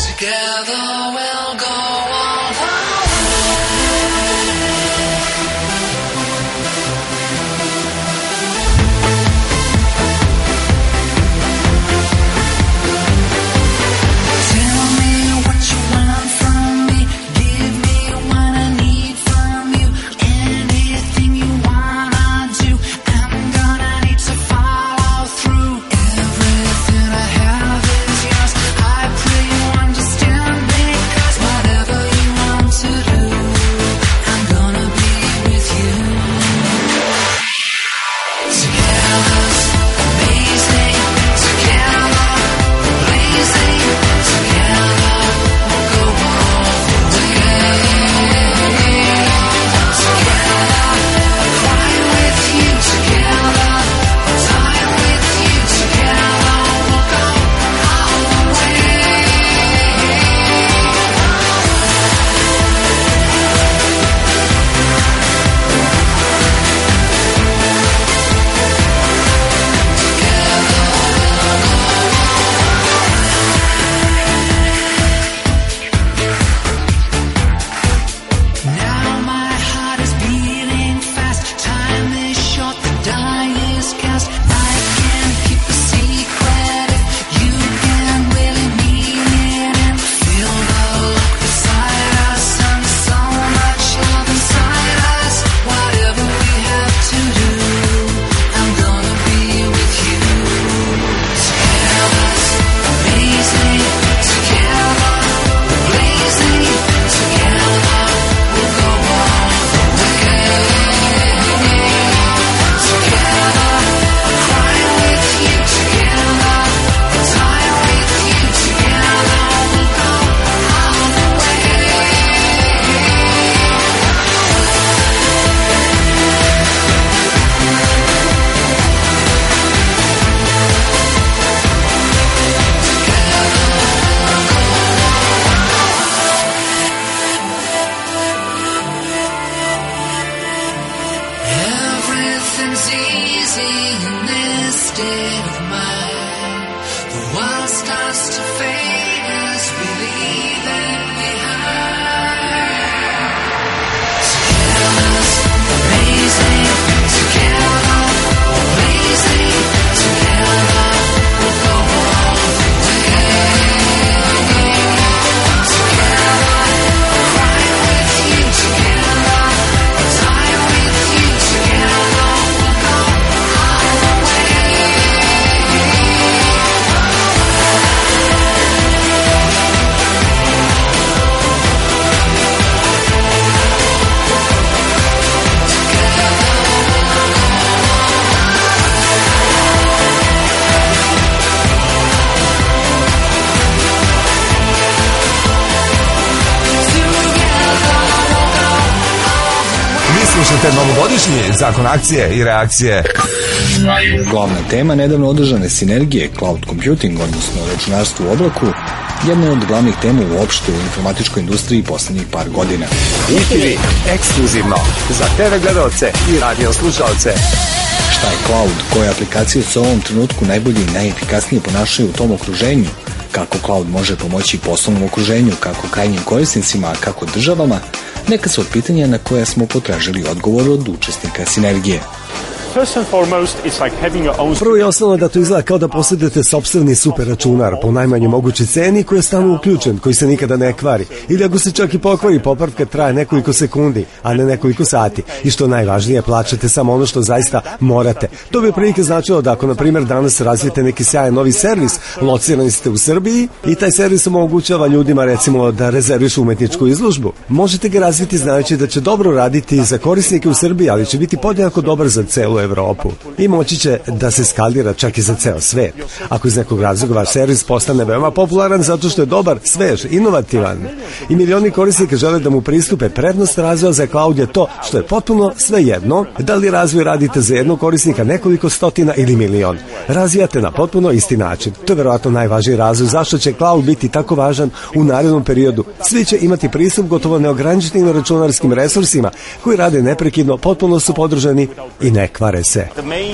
Slušajte novogodišnji zakon akcije i reakcije. Glavna tema nedavno održane sinergije cloud computing, odnosno računarstvo u oblaku, jedna je od glavnih tema uopšte u informatičkoj industriji poslednjih par godina. ITV ekskluzivno za TV gledalce i radio slušalce. Šta je cloud, koje aplikacije se u ovom trenutku najbolje i najefikasnije ponašaju u tom okruženju, Kako cloud može pomoći poslovnom okruženju, kako krajnjim korisnicima, a kako državama, neka su od pitanja na koja smo potražili odgovor od učesnika Sinergije. Prvo i osnovno da to izgleda kao da posjedujete sopstveni super računar po najmanjoj mogućoj ceni koji je stalno uključen, koji se nikada ne kvari. Ili ako se čak i pokvari, popravka traje nekoliko sekundi, a ne nekoliko sati. I što najvažnije, plaćate samo ono što zaista morate. To bi prilike značilo da ako, na primjer, danas razvijete neki sjajan novi servis, locirani ste u Srbiji i taj servis omogućava ljudima, recimo, da rezervišu umetničku izložbu. Možete ga razviti znajući da će dobro raditi za korisnike u Srbiji, ali će biti podjednako dobar za celu Evropu. I moći će da se skalira čak i za ceo svet. Ako iz nekog razloga vaš servis postane veoma popularan zato što je dobar, svež, inovativan i milioni korisnika žele da mu pristupe, prednost razvoja za cloud je to što je potpuno svejedno da li razvoj radite za jednog korisnika, nekoliko stotina ili milion. Razvijate na potpuno isti način. To je verovatno najvažniji razlog zašto će cloud biti tako važan u narednom periodu. Svi će imati pristup gotovo neograničenim računarskim resursima koji rade neprekidno, potpuno su podržani i ne kvare se.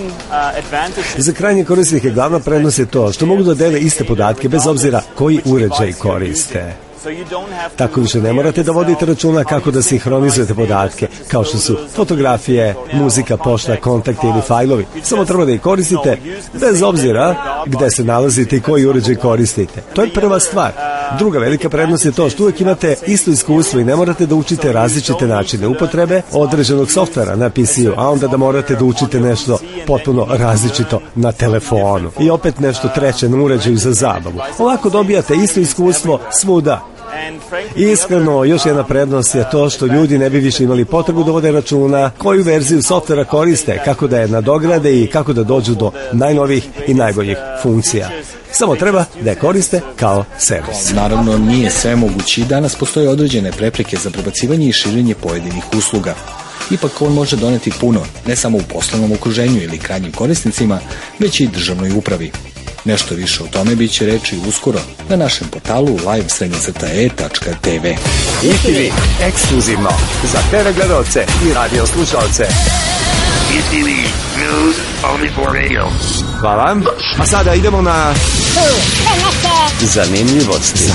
Za krajnje korisnike glavna prednost je to što mogu da dele iste podatke bez obzira koji uređaj koriste. Tako više ne morate da vodite računa kako da sinhronizujete podatke, kao što su fotografije, muzika, pošta, kontakti ili fajlovi. Samo treba da ih koristite bez obzira gde se nalazite i koji uređaj koristite. To je prva stvar. Druga velika prednost je to što uvek imate isto iskustvo i ne morate da učite različite načine upotrebe određenog softvera na PC-u, a onda da morate da učite nešto potpuno različito na telefonu i opet nešto treće na uređaju za zabavu. Ovako dobijate isto iskustvo svuda. Iskreno, još jedna prednost je to što ljudi ne bi više imali potrebu da vode računa koju verziju softvera koriste, kako da je nadograde i kako da dođu do najnovijih i najboljih funkcija. Samo treba da je koriste kao servis. Naravno, nije sve moguće i danas postoje određene prepreke za prebacivanje i širenje pojedinih usluga. Ipak on može doneti puno, ne samo u poslovnom okruženju ili krajnjim korisnicima, već i državnoj upravi. Nešto više o tome bit će reći uskoro na našem portalu live-e.tv. ITV ekskluzivno za TV gledalce i radio slušalce. ETV News only for radio. Hvala. A sada idemo na zanimljivosti.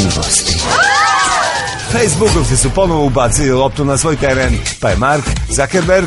Facebookovci su ponovo ubacili loptu na svoj teren, pa je Mark Zuckerberg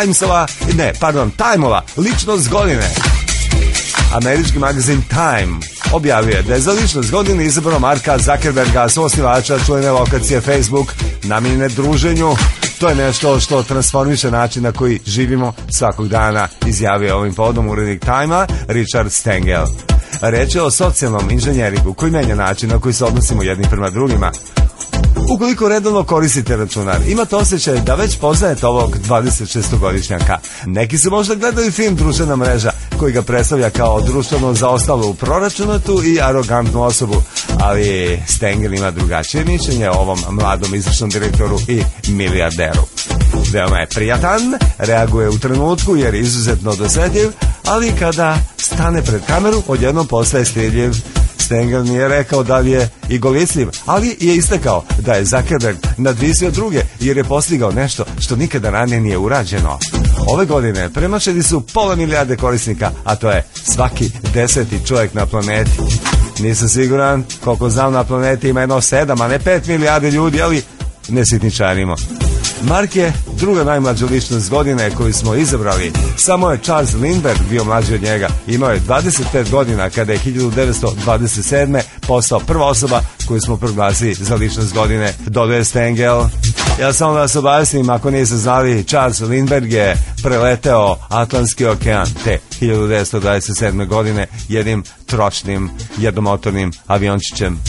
Time-ova ličnost godine. Američki magazin Time objavio je da je za ličnost godine izabrao Marka Zuckerberga, suosnivača čuvene lokacije Facebook, namijenjene druženju. To je nešto što transformiše način na koji živimo svakog dana, izjavio ovim povodom urednik Time-a Richard Stengel. Reč je o socijalnom inženjeringu koji menja način na koji se odnosimo jedni prema drugima. Ukoliko redovno koristite računar, imate osjećaj da već poznajete ovog 26-godišnjaka. Neki su možda gledali film Društvena mreža, koji ga predstavlja kao društveno zaostalu proračunatu i arogantnu osobu, ali Stengel ima drugačije mišljenje o ovom mladom izvršnom direktoru i milijarderu. Veoma je prijatan, reaguje u trenutku jer je izuzetno dosetljiv, ali kada stane pred kameru, odjednom postaje stidljiv. Stengel nije rekao da li je i golicljiv, ali je istakao da je Zuckerberg nadvisio druge jer je postigao nešto što nikada ranije nije urađeno. Ove godine premašili su 500 milijarde korisnika, a to je svaki 10. čovjek na planeti. Nisam siguran, koliko znam na planeti ima 7, a ne 5 milijarde ljudi, ali ne sitničarimo. Mark je druga najmlađa ličnost godine koju smo izabrali. Samo je Charles Lindbergh bio mlađi od njega. Imao je 25 godina kada je 1927. postao prva osoba koju smo proglasili za ličnost godine, dodaje Stengel. Ja samo da vas obavestim, ako niste znali, Charles Lindbergh je preleteo Atlantski okean te 1927. godine jednim tročnim jednomotornim aviončićem.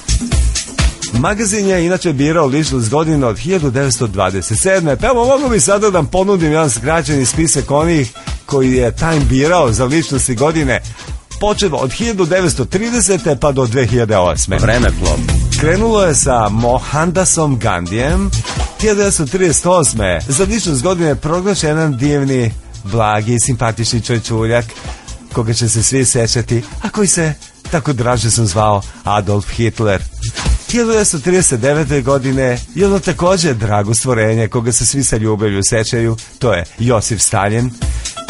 Magazin je inače birao ličnost godine od 1927. Pa evo, mogu bi sada da vam ponudim jedan skraćeni spisak onih koji je Time birao za ličnosti godine, počeo od 1930. pa do 2008. Vremeplov. Krenulo je sa Mohandasom Gandhijem. 1938. za ličnost godine proglašen jedan divni, blagi, simpatični čovječuljak koga će se svi sećati, a koji se tako draže sam zvao Adolf Hitler. 1939. godine jedno također drago stvorenje koga se svi sa ljubavlju sećaju, to je Josif Stalin.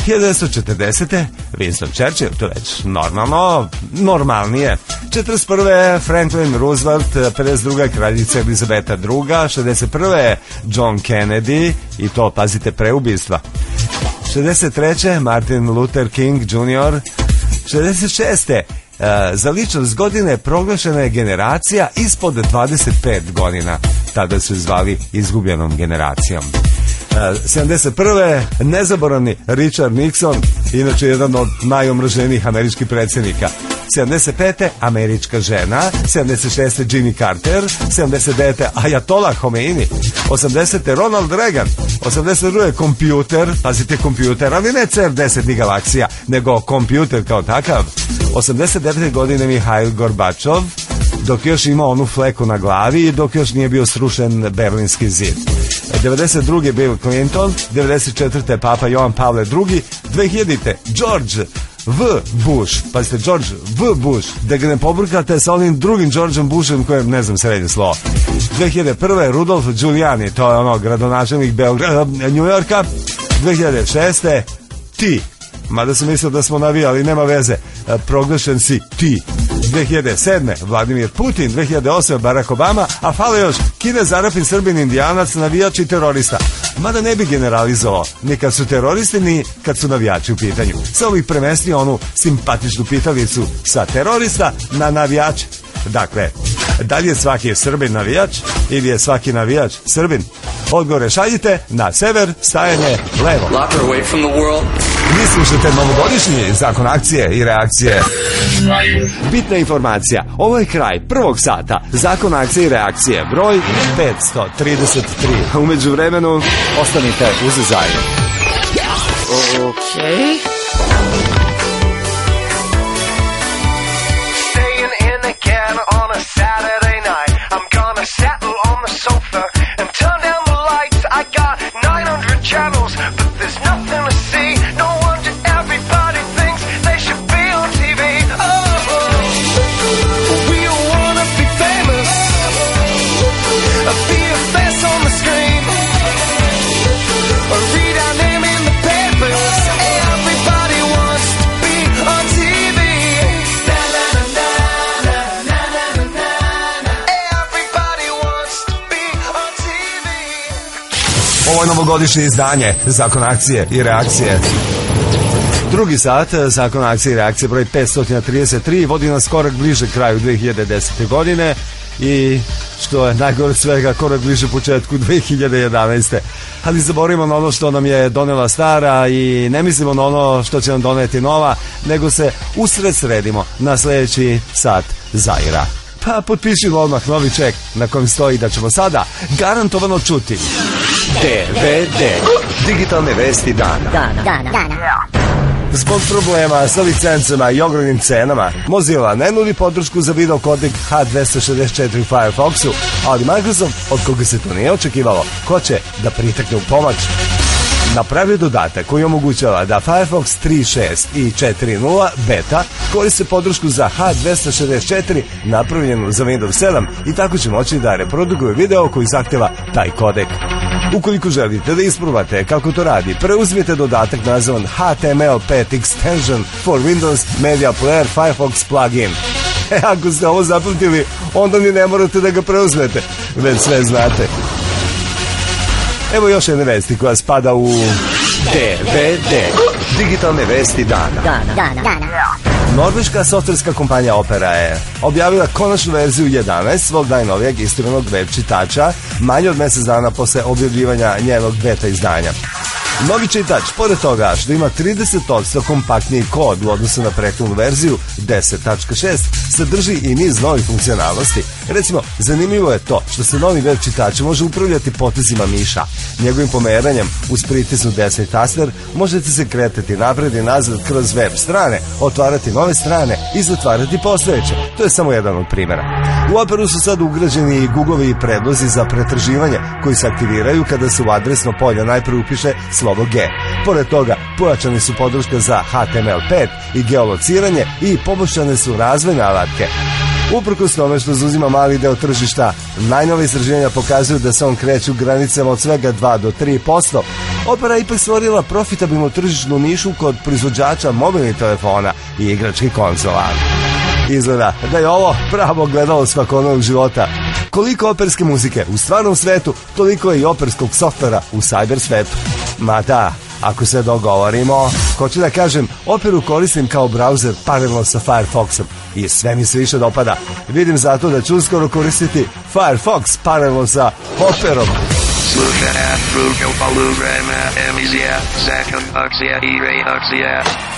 1940. Winston Churchill, to već normalnije. 41. Franklin Roosevelt, 52. kraljica Elizabeta II, 61. John Kennedy, i to, pazite, preubistva. 63. Martin Luther King Jr. 66. Za ličnost godine proglašena je generacija ispod 25 godina. Tada su zvali izgubljenom generacijom. 71. nezaboravni Richard Nixon, inače jedan od najomraženijih američkih predsjednika. 75. američka žena. 76. Jimmy Carter. 79. Ayatollah Khomeini. 80. Ronald Reagan. 82. kompjuter, pazite kompjuter, ali ne CR10 ni galaksija, nego kompjuter kao takav. 89. godine Mihail Gorbačov, dok još ima onu fleku na glavi i dok još nije bio srušen Berlinski zid. 92. Bill Clinton. 94. Papa Jovan Pavle II. 2000. George V. Bush, pazite, George V. Bush, da ga ne pobrkate sa onim drugim Georgeom Bushem kojem ne znam srednje slovo. 2001. Rudolf Giuliani, to je ono gradonačelnik New Yorka. 2006. Ti, mada sam mislio da smo navijali, nema veze, proglašen si ti. 2007. Vladimir Putin, 2008. Barack Obama, a fale još Kinez, Arapin, Srbin, Indijanac, navijač i terorista. Mada ne bi generalizovao ni kad su teroristi, ni kad su navijači u pitanju. Samo bih premestio onu simpatičnu pitalicu sa terorista na navijač. Dakle, da li je svaki Srbin navijač ili je svaki navijač Srbin? Odgovore šaljite na sever, stajanje levo. Vi slušate novogodišnji zakon akcije i reakcije. Bitna informacija, ovo je kraj prvog sata. Zakon akcije i reakcije, broj 533. Umeđu vremenu, ostanite uz zajedno. Okay. Staying in again on a Saturday night. I'm gonna settle on the sofa and turn down the lights. I got 900 channels, but there's nothing to see. No wonder everybody thinks they should be on TV. Oh, we all wanna be famous, be a face on the screen, or read our name in the papers. Everybody wants to be on TV. Everybody wants to be on TV. Ovo je novogodišnje izdanje Zakon akcije i reakcije. Drugi sat, Zakon akcije i reakcije, broj 533, vodi nas korak bliže kraju 2010. godine i, što je najgore od svega, korak bliže početku 2011. Ali zaboravimo na ono što nam je donela stara i ne mislimo na ono što će nam doneti nova, nego se usred sredimo na sljedeći sat Zaira. Pa potpišimo odmah novi ček na kojem stoji da ćemo sada garantovano čuti DVD, digitalne vesti dana. Zbog problema sa licencama i ogromnim cenama, Mozilla ne nudi podršku za video kodek H264 u Firefoxu, ali Microsoft, od koga se to nije očekivalo, hoće da pritekne u pomoć. Napravio dodatak koji omogućava da Firefox 3.6 i 4.0 beta koriste podršku za H264 napravljenu za Windows 7 i tako će moći da reprodukuje video koji zahteva taj kodek. Ukoliko želite da isprobate kako to radi, preuzmite dodatak nazvan HTML5 Extension for Windows Media Player Firefox Plugin. Ako ste ovo zapamtili, onda ni ne morate da ga preuzmete, već sve znate. Evo još jedne vesti koja spada u DVD, digitalne vesti dana. Norveška softverska kompanija Opera je objavila konačnu verziju 11 svog najnovijeg istranog web čitača manje od mjesec dana posle objavljivanja njenog beta izdanja. Novi čitač, pored toga što ima 30% kompaktniji kod u odnosu na prethodnu verziju 10.6, sadrži i niz novih funkcionalnosti. Recimo, zanimljivo je to što se novi web čitač može upravljati potezima miša. Njegovim pomeranjem uz pritisnu desni taster možete se kretati napred i nazad kroz web strane, otvarati nove strane i zatvarati postojeće. To je samo jedan od primjera. U Operu su sad ugrađeni i Googleovi predlozi za pretraživanje koji se aktiviraju kada se u adresno polje najprije upiše slovo G. Pored toga, pojačane su podrška za HTML5 i geolociranje i poboljšane su razvojne alatke. Uprkos tome što zauzima mali deo tržišta, najnove istraživanja pokazuju da se on kreće u granicama od svega 2 do 3%. Opera je ipak stvorila profitabilnu tržišnu nišu kod proizvođača mobilnih telefona i igračkih konzola. Izgleda da je ovo pravo gledalo svakodnevnog života. Koliko operske muzike u stvarnom svetu, toliko je i operskog softvera u cyber svetu. Ma da, ako se dogovorimo, hoću da kažem, Operu koristim kao brauzer paralelno sa Firefoxom i sve mi se više dopada. Vidim zato da ću uskoro koristiti Firefox paralelno sa Operom. Slušaj, drugo poluvreme, emisija, second akcija i reakcija.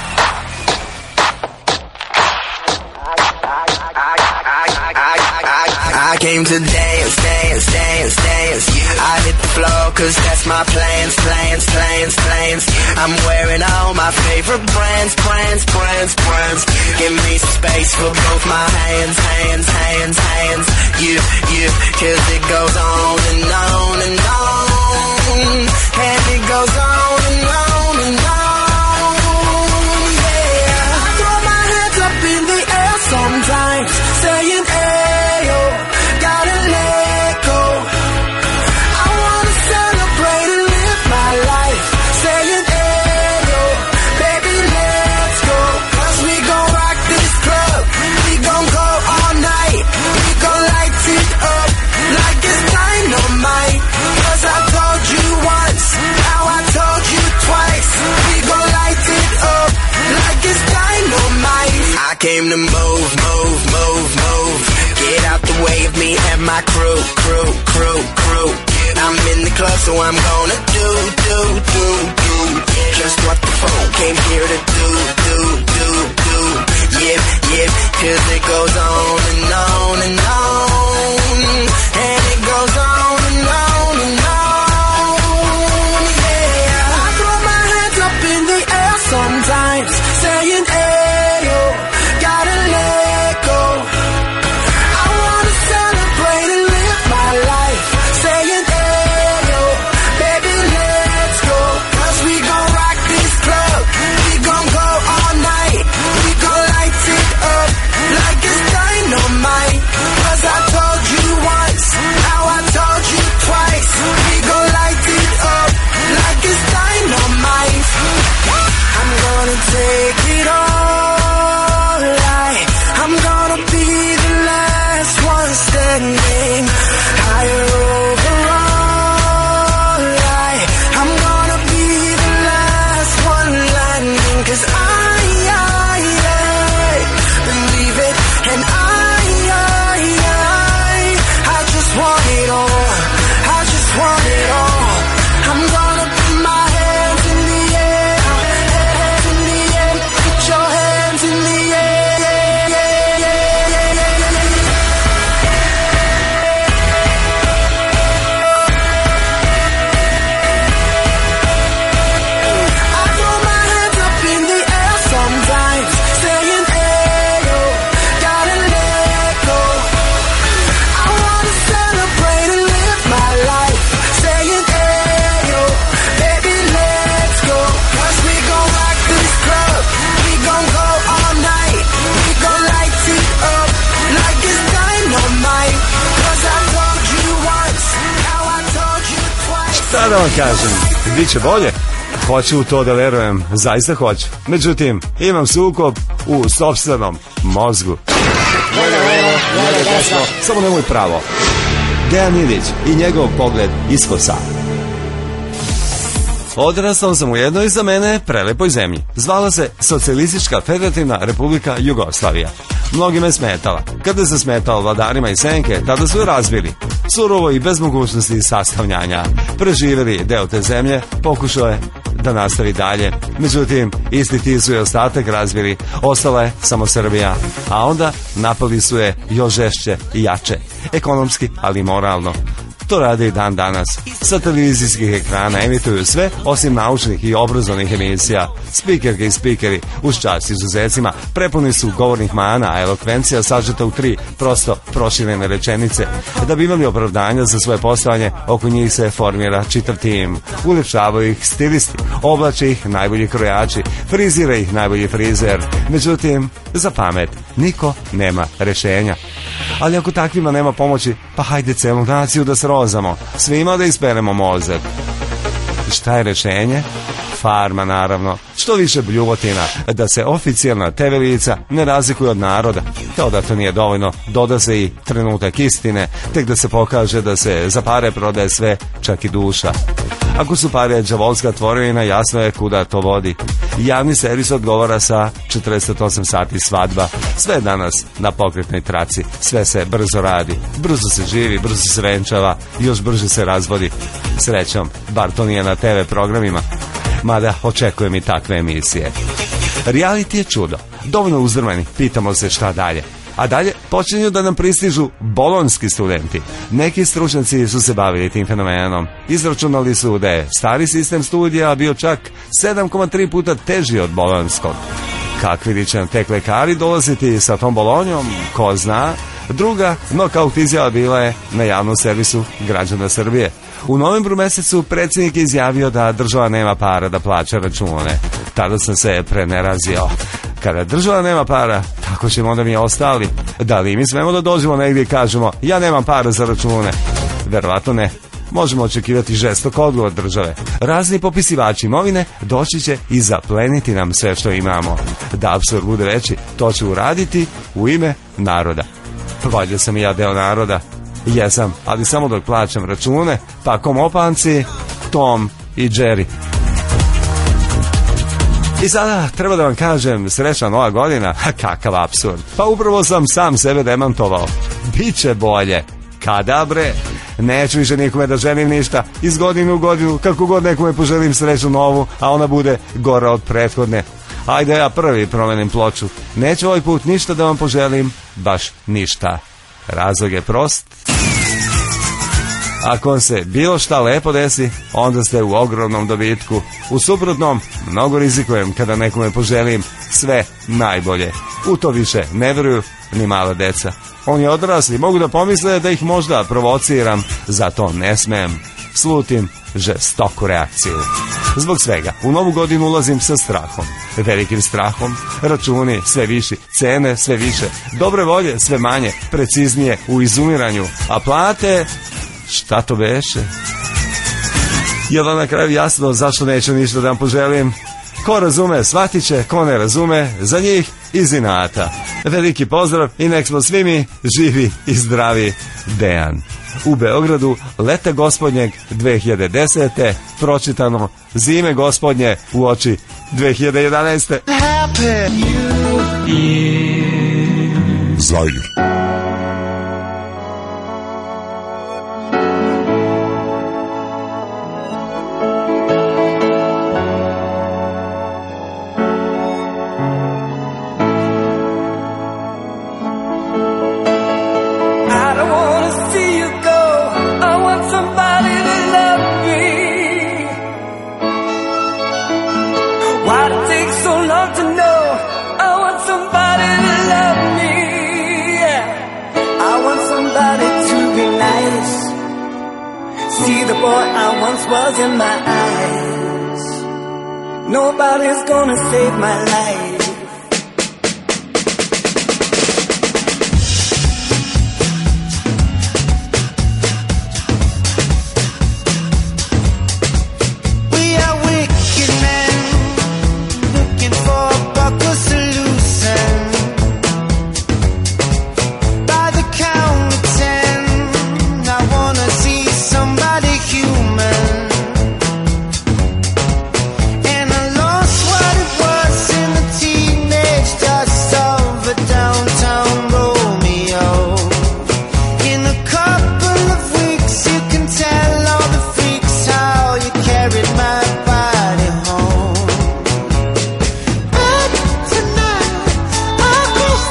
I came to dance, dance, dance, dance. I hit the floor cause that's my plans, plans, plans, plans. I'm wearing all my favorite brands, brands, brands, brands. Give me some space for both my hands, hands, hands, hands. You, cause it goes on and on and on. And it goes on and on and on. Yeah, I throw my hands up in the air sometimes, saying ayo, gotta let go. I wanna celebrate and live my life, saying ayo, baby let's go. Cause we gon' rock this club, we gon' go all night, we gon' light it up like it's dynamite. Cause I told you once, now I told you twice, we gon' light it up like it's dynamite. I came to move, move, move, move. Get out the way of me and my crew, crew, crew, crew. I'm in the club, so I'm gonna do just what the phone came here to do. Yep, cause it goes on and on and on. And it goes on and on and on. Yeah, I throw my hands up in the air sometimes, saying ayo, gotta let go. I wanna celebrate and live my life, saying ayo, baby let's go. Cause we gon' rock this club, we gon' go all night, we gon' light it up like it's dynamite. Cause I told you once, now I told you twice, we gon' light it up like it's dynamite. I'm gonna take it all, I'm gonna be the last one standing, higher overall. I'm gonna be the last one landing, cause I believe it, and I just want it all, I just want it all. I'm gonna put my hands in the air, hands in the air, put your hands in the air. I throw my hands up in the air sometimes, saying ayo, gotta let go. I wanna celebrate and live my life, saying ayo, baby let's go. Cause we gon' rock this club, we gon' go all night, we gon' light it up like it's dynamite. Cause I told you once, now I told you twice. Šta da vam kažem, bit će bolje? Hoću u to da verujem, zaista hoću. Međutim, imam sukob u sopstvenom mozgu. Samo nemoj pravo. Dejan Ilić i njegov pogled iskosa. Odrastao sam u jednoj za mene prelepoj zemlji. Zvala se Socijalistička Federativna Republika Jugoslavija. Mnogi me smetala. Kada se smetao vladarima i senke, tada su je razbili. Surovo i bez mogućnosti sastavljanja. Preživjeli deo te zemlje, pokušao je da nastavi dalje. Međutim, isti ti su je ostatak razbili. Ostala je samo Srbija. A onda napali su je još žešće i jače. Ekonomski, ali i moralno. To rade i dan danas. Sa televizijskih ekrana emituju sve osim naučnih i obrazovnih emisija. Spikerke i spikeri, uz čast izuzecima, prepuni su govornih mana, a elokvencija sažeta u 3 prosto proširene rečenice. Da bi imali opravdanja za svoje postojanje, oko njih se formira čitav tim. Ulepšavaju ih stilisti, oblače ih najbolji krojači, frizira ih najbolji frizer. Međutim, za pamet niko nema rešenja. Ali ako takvima nema pomoći, pa hajde celu naciju da srozamo, svima da isperemo mozak. Šta je rešenje? Farma, naravno. Što više bljuvotina, da se oficijalna TV lica ne razlikuje od naroda. Kao da to nije dovoljno, doda se i trenutak istine, tek da se pokaže da se za pare prodaje sve, čak i duša. Ako su pare đavolska tvorevina, jasno je kuda to vodi. Javni servis odgovara sa 48 sati svadba. Sve je danas na pokretnoj traci, sve se brzo radi, brzo se živi, brzo se venčava, još brže se razvodi. Srećom, bar to nije na TV programima. Mada očekujem i takve emisije. Reality je čudo. Dovoljno uzdrmani, pitamo se šta dalje. A dalje počinju da nam pristižu bolonjski studenti. Neki stručnjaci su se bavili tim fenomenom. Izračunali su da je stari sistem studija bio čak 7,3 puta teži od bolonjskog. Kakvi li će nam tek lekari dolaziti sa tom Bolonjom, ko zna. Druga nokaut izjava bila je na javnom servisu građana Srbije. U novembru mesecu predsjednik je izjavio da država nema para da plaća račune. Tada sam se prenerazio. Kada država nema para, tako ćemo onda mi ostali. Da li mi smemo da dođemo negdje i kažemo ja nemam para za račune? Verovatno ne. Možemo očekivati žestok odgovor države. Razni popisivači imovine doći će i zapleniti nam sve što imamo. Da apsurd bude veći, to će uraditi u ime naroda. Valjda sam i ja deo naroda. Jesam, ali samo dok plaćam račune, pa komopanci, Tom i Jerry. I sada treba da vam kažem srećna nova godina. Kakav apsurd. Pa upravo sam sam sebe demantovao. Biće bolje. Kada bre? Neću više nikome da želim ništa. Iz godine u godinu, kako god nekome poželim sreću novu, a ona bude gora od prethodne. Ajde ja prvi promenim ploču. Neću ovaj put ništa da vam poželim, baš ništa. Razlog je prost. Ako vam se bilo šta lepo desi, onda ste u ogromnom dobitku. U suprotnom, mnogo rizikujem kada nekome poželim sve najbolje. U to više ne veruju ni mala deca. Oni odrasli mogu da pomisle da ih možda provociram, zato ne smem. Slutim žestoku reakciju. Zbog svega, u novu godinu ulazim sa strahom. Velikim strahom, računi sve viši, cene sve više, dobre volje sve manje, preciznije u izumiranju, a plate, šta to beše? Je li na kraju jasno zašto neću ništa da vam poželim? Ko razume, shvatit će, ko ne razume, za njih iz inata. Veliki pozdrav i nek smo svi mi živi i zdravi. Dejan. U Beogradu leta gospodnjeg 2010. pročitano zime gospodnje u oči 2011. Zair. Was in my eyes. Nobody's gonna save my life. We are wicked men looking for a buckle solution. By the count of 10, I wanna see somebody human.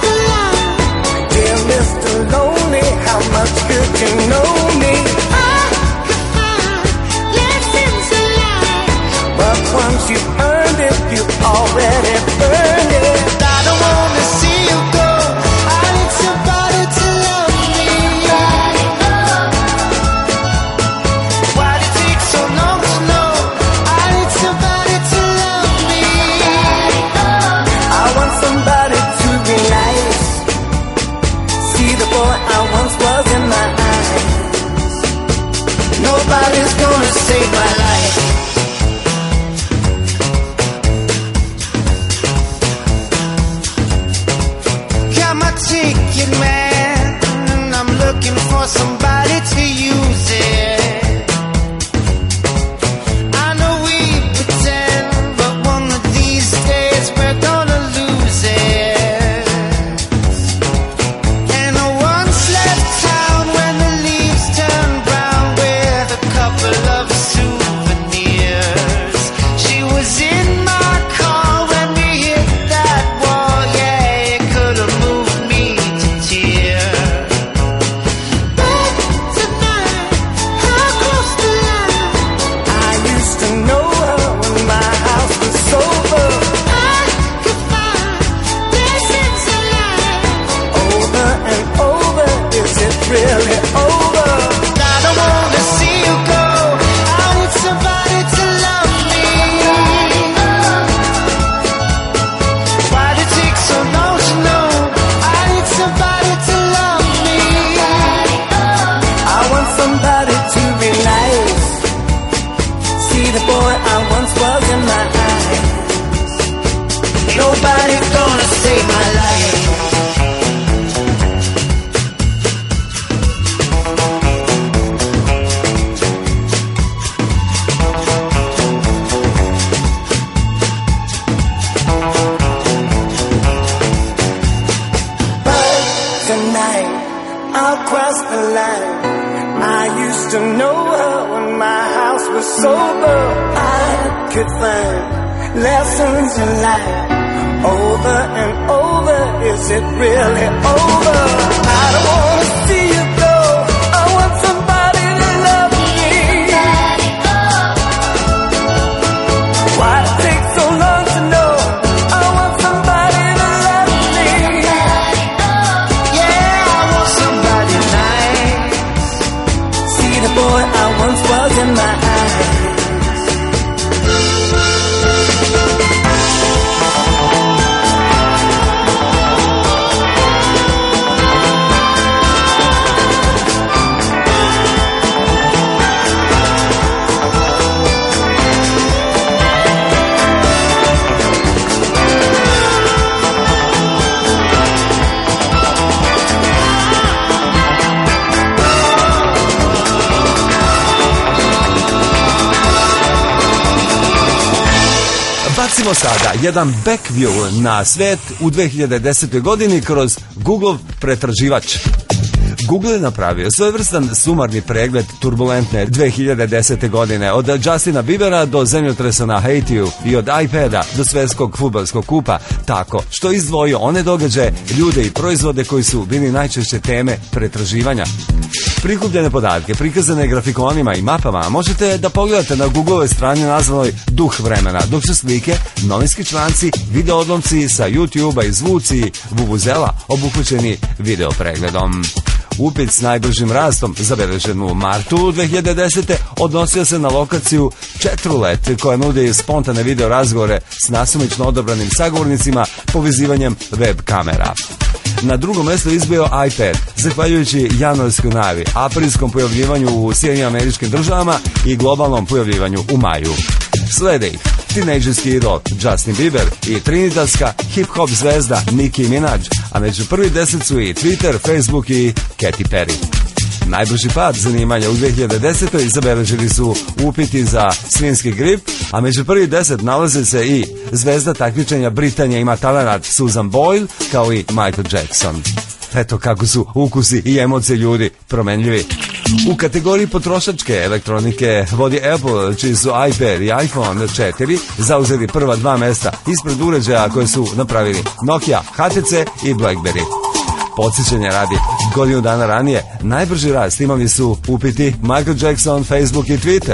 How much you can know me? once you earned it, you already burned it. I don't wanna see you go. I need somebody to love me. Why did it take so long to know? I need somebody to love me. I want somebody to be nice. See the boy I once was in my eyes. Nobody's gonna save my life. Got my ticket, man, and I'm looking for somebody to use it. I know we pretend, but one of these days we're gonna lose it. And I once left town when the leaves turn brown with a couple of souvenirs. She was in my car when we hit that wall, yeah, it could have moved me to tears. Back tonight, how close the line? I used to know her when my house was sober. I could find blessings in life. Over and over, is it really over? I don't wanna see you go. I need somebody to love me. Why did it take so long to know? I need somebody to love me. I want somebody to be nice. See the boy I once was in my eyes. Nobody's gonna save my life. But tonight I'll cross the line. I used to know her when my house was sober. I could find lessons in life. Over and over, is it really over? I don't wanna see you go. I want somebody to love me. Why it take so long to know? I want somebody to love me. Yeah, I want somebody nice. See the boy I once was in my eyes. Bacimo sada jedan backview na svet u 2010. godini kroz Google pretraživač. Google je napravio svojevrstan sumarni pregled turbulentne 2010. godine, od Justina Biebera do zemljotresa na Haitiju i od iPada do svetskog fudbalskog kupa, tako što izdvojio one događaje, ljude i proizvode koji su bili najčešće teme pretraživanja. Prikupljene podatke, prikazane grafikonima i mapama, možete da pogledate na Googleove strani nazvanoj Duh vremena, dok su slike, novinski članci, video odlomci sa YouTube-a i zvuci vuvuzela obuhvaćeni video pregledom. Upit s najbržim rastom, zabeležen u martu 2010. odnosio se na lokaciju Chatroulette, koja nudi spontane video razgovore s nasumično odabranim sagovornicima povezivanjem web kamera. Na drugom mjestu izbio iPad, zahvaljujući januarskoj najavi, aprilskom pojavljivanju u Sjedinjenim Američkim Državama i globalnom pojavljivanju u maju. Slede ih tinejdžerski idol Justin Bieber i trinidadska hip-hop zvezda Nicki Minaj, a među prvi 10 su i Twitter, Facebook i Katy Perry. Najbrži pad zanimanja u 2010. zabeležili su upiti za svinjski grip, a među prvi 10 nalaze se i zvezda takmičenja Britanija ima talenat Susan Boyle, kao i Michael Jackson. Eto kako su ukusi i emocije ljudi promenljivi. U kategoriji potrošačke elektronike vodi Apple, čiji su iPad i iPhone 4 zauzeli prva dva mesta ispred uređaja koje su napravili Nokia, HTC i BlackBerry. Podsjećanja radi, godinu dana ranije najbrži rast imali su upiti Michael Jackson, Facebook i Twitter.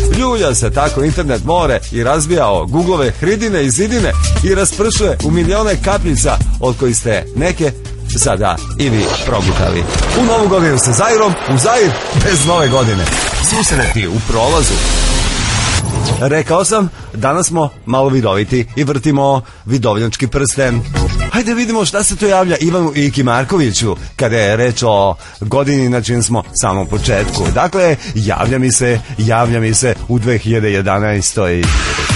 Ljulja se tako internet more i razbijao Googlove hridine i zidine i raspršuje u milione kapljica od kojih ste neke sada i vi progutali. U novu godinu sa Zairom, u Zair bez nove godine. Susreti u prolazu. Rekao sam, danas smo malo vidoviti i vrtimo vidovljački prsten. Hajde vidimo šta se to javlja Ivanu Iki Markoviću kada je reč o godini na čim smo samom početku. Dakle, javlja mi se u 2011.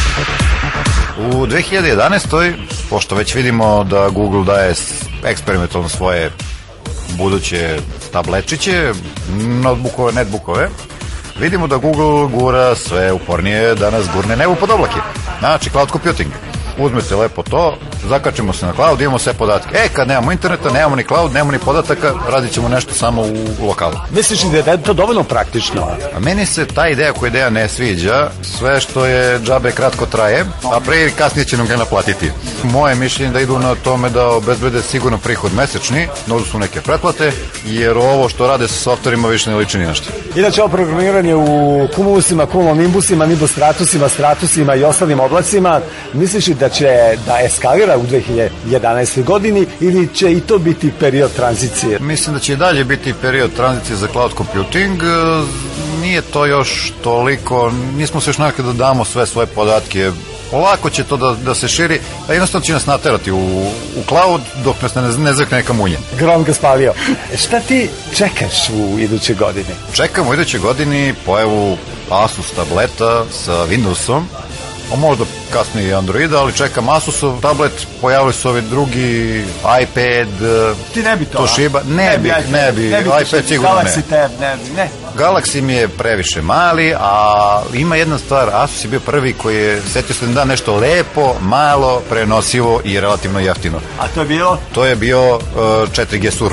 U 2011. pošto već vidimo da Google daje eksperimentalno svoje buduće tabletčiće, notebookove, netbookove, vidimo da Google gura sve upornije da nas gurne nebo pod oblake. Znači, cloud computing. Uzmete lepo to, zakačimo se na cloud, imamo sve podatke. Kad nemamo interneta, nemamo ni cloud, nemamo ni podataka, radit ćemo nešto samo u lokalu. Misliš da je to dovoljno praktično? A meni se ta ideja koja ideja ne sviđa, sve što je džabe kratko traje, a pre ili kasnije će nam ga naplatiti. Moje mišljenje da idu na tome da obezbede sigurno prihod mesečni, da su neke pretplate, jer ovo što rade sa softverima više ne liči ni nešto. Inače, ovo programiranje u Cumulusima, Cumulonimbusima, Nimbus Stratusima, Stratusima i ostalim oblacima, misliš da će da eskalira u 2011. godini ili će i to biti period tranzicije? Mislim da će i dalje biti period tranzicije za cloud computing. Nije to još toliko, nismo se još navikli da damo sve svoje podatke. Polako će to da se širi, a jednostavno će nas naterati u cloud dok nas ne zvekne neka munja. Grom ga spalio. Šta ti čekaš u idućoj godini? Čekam u idućoj godini pojavu Asus tableta sa Windowsom, a možda kasnije i Androida, ali čekam Asusov tablet, pojavili su ovi drugi iPad, ti ne bi to, Toshiba, ne bi, iPad sigurno Galaxy Tab, ne. Galaxy mi je previše mali, a ima jedna stvar, Asus je bio prvi koji je setio se da da nešto lepo, malo, prenosivo i relativno jeftino. A to je bilo? To je bio 4G Surf.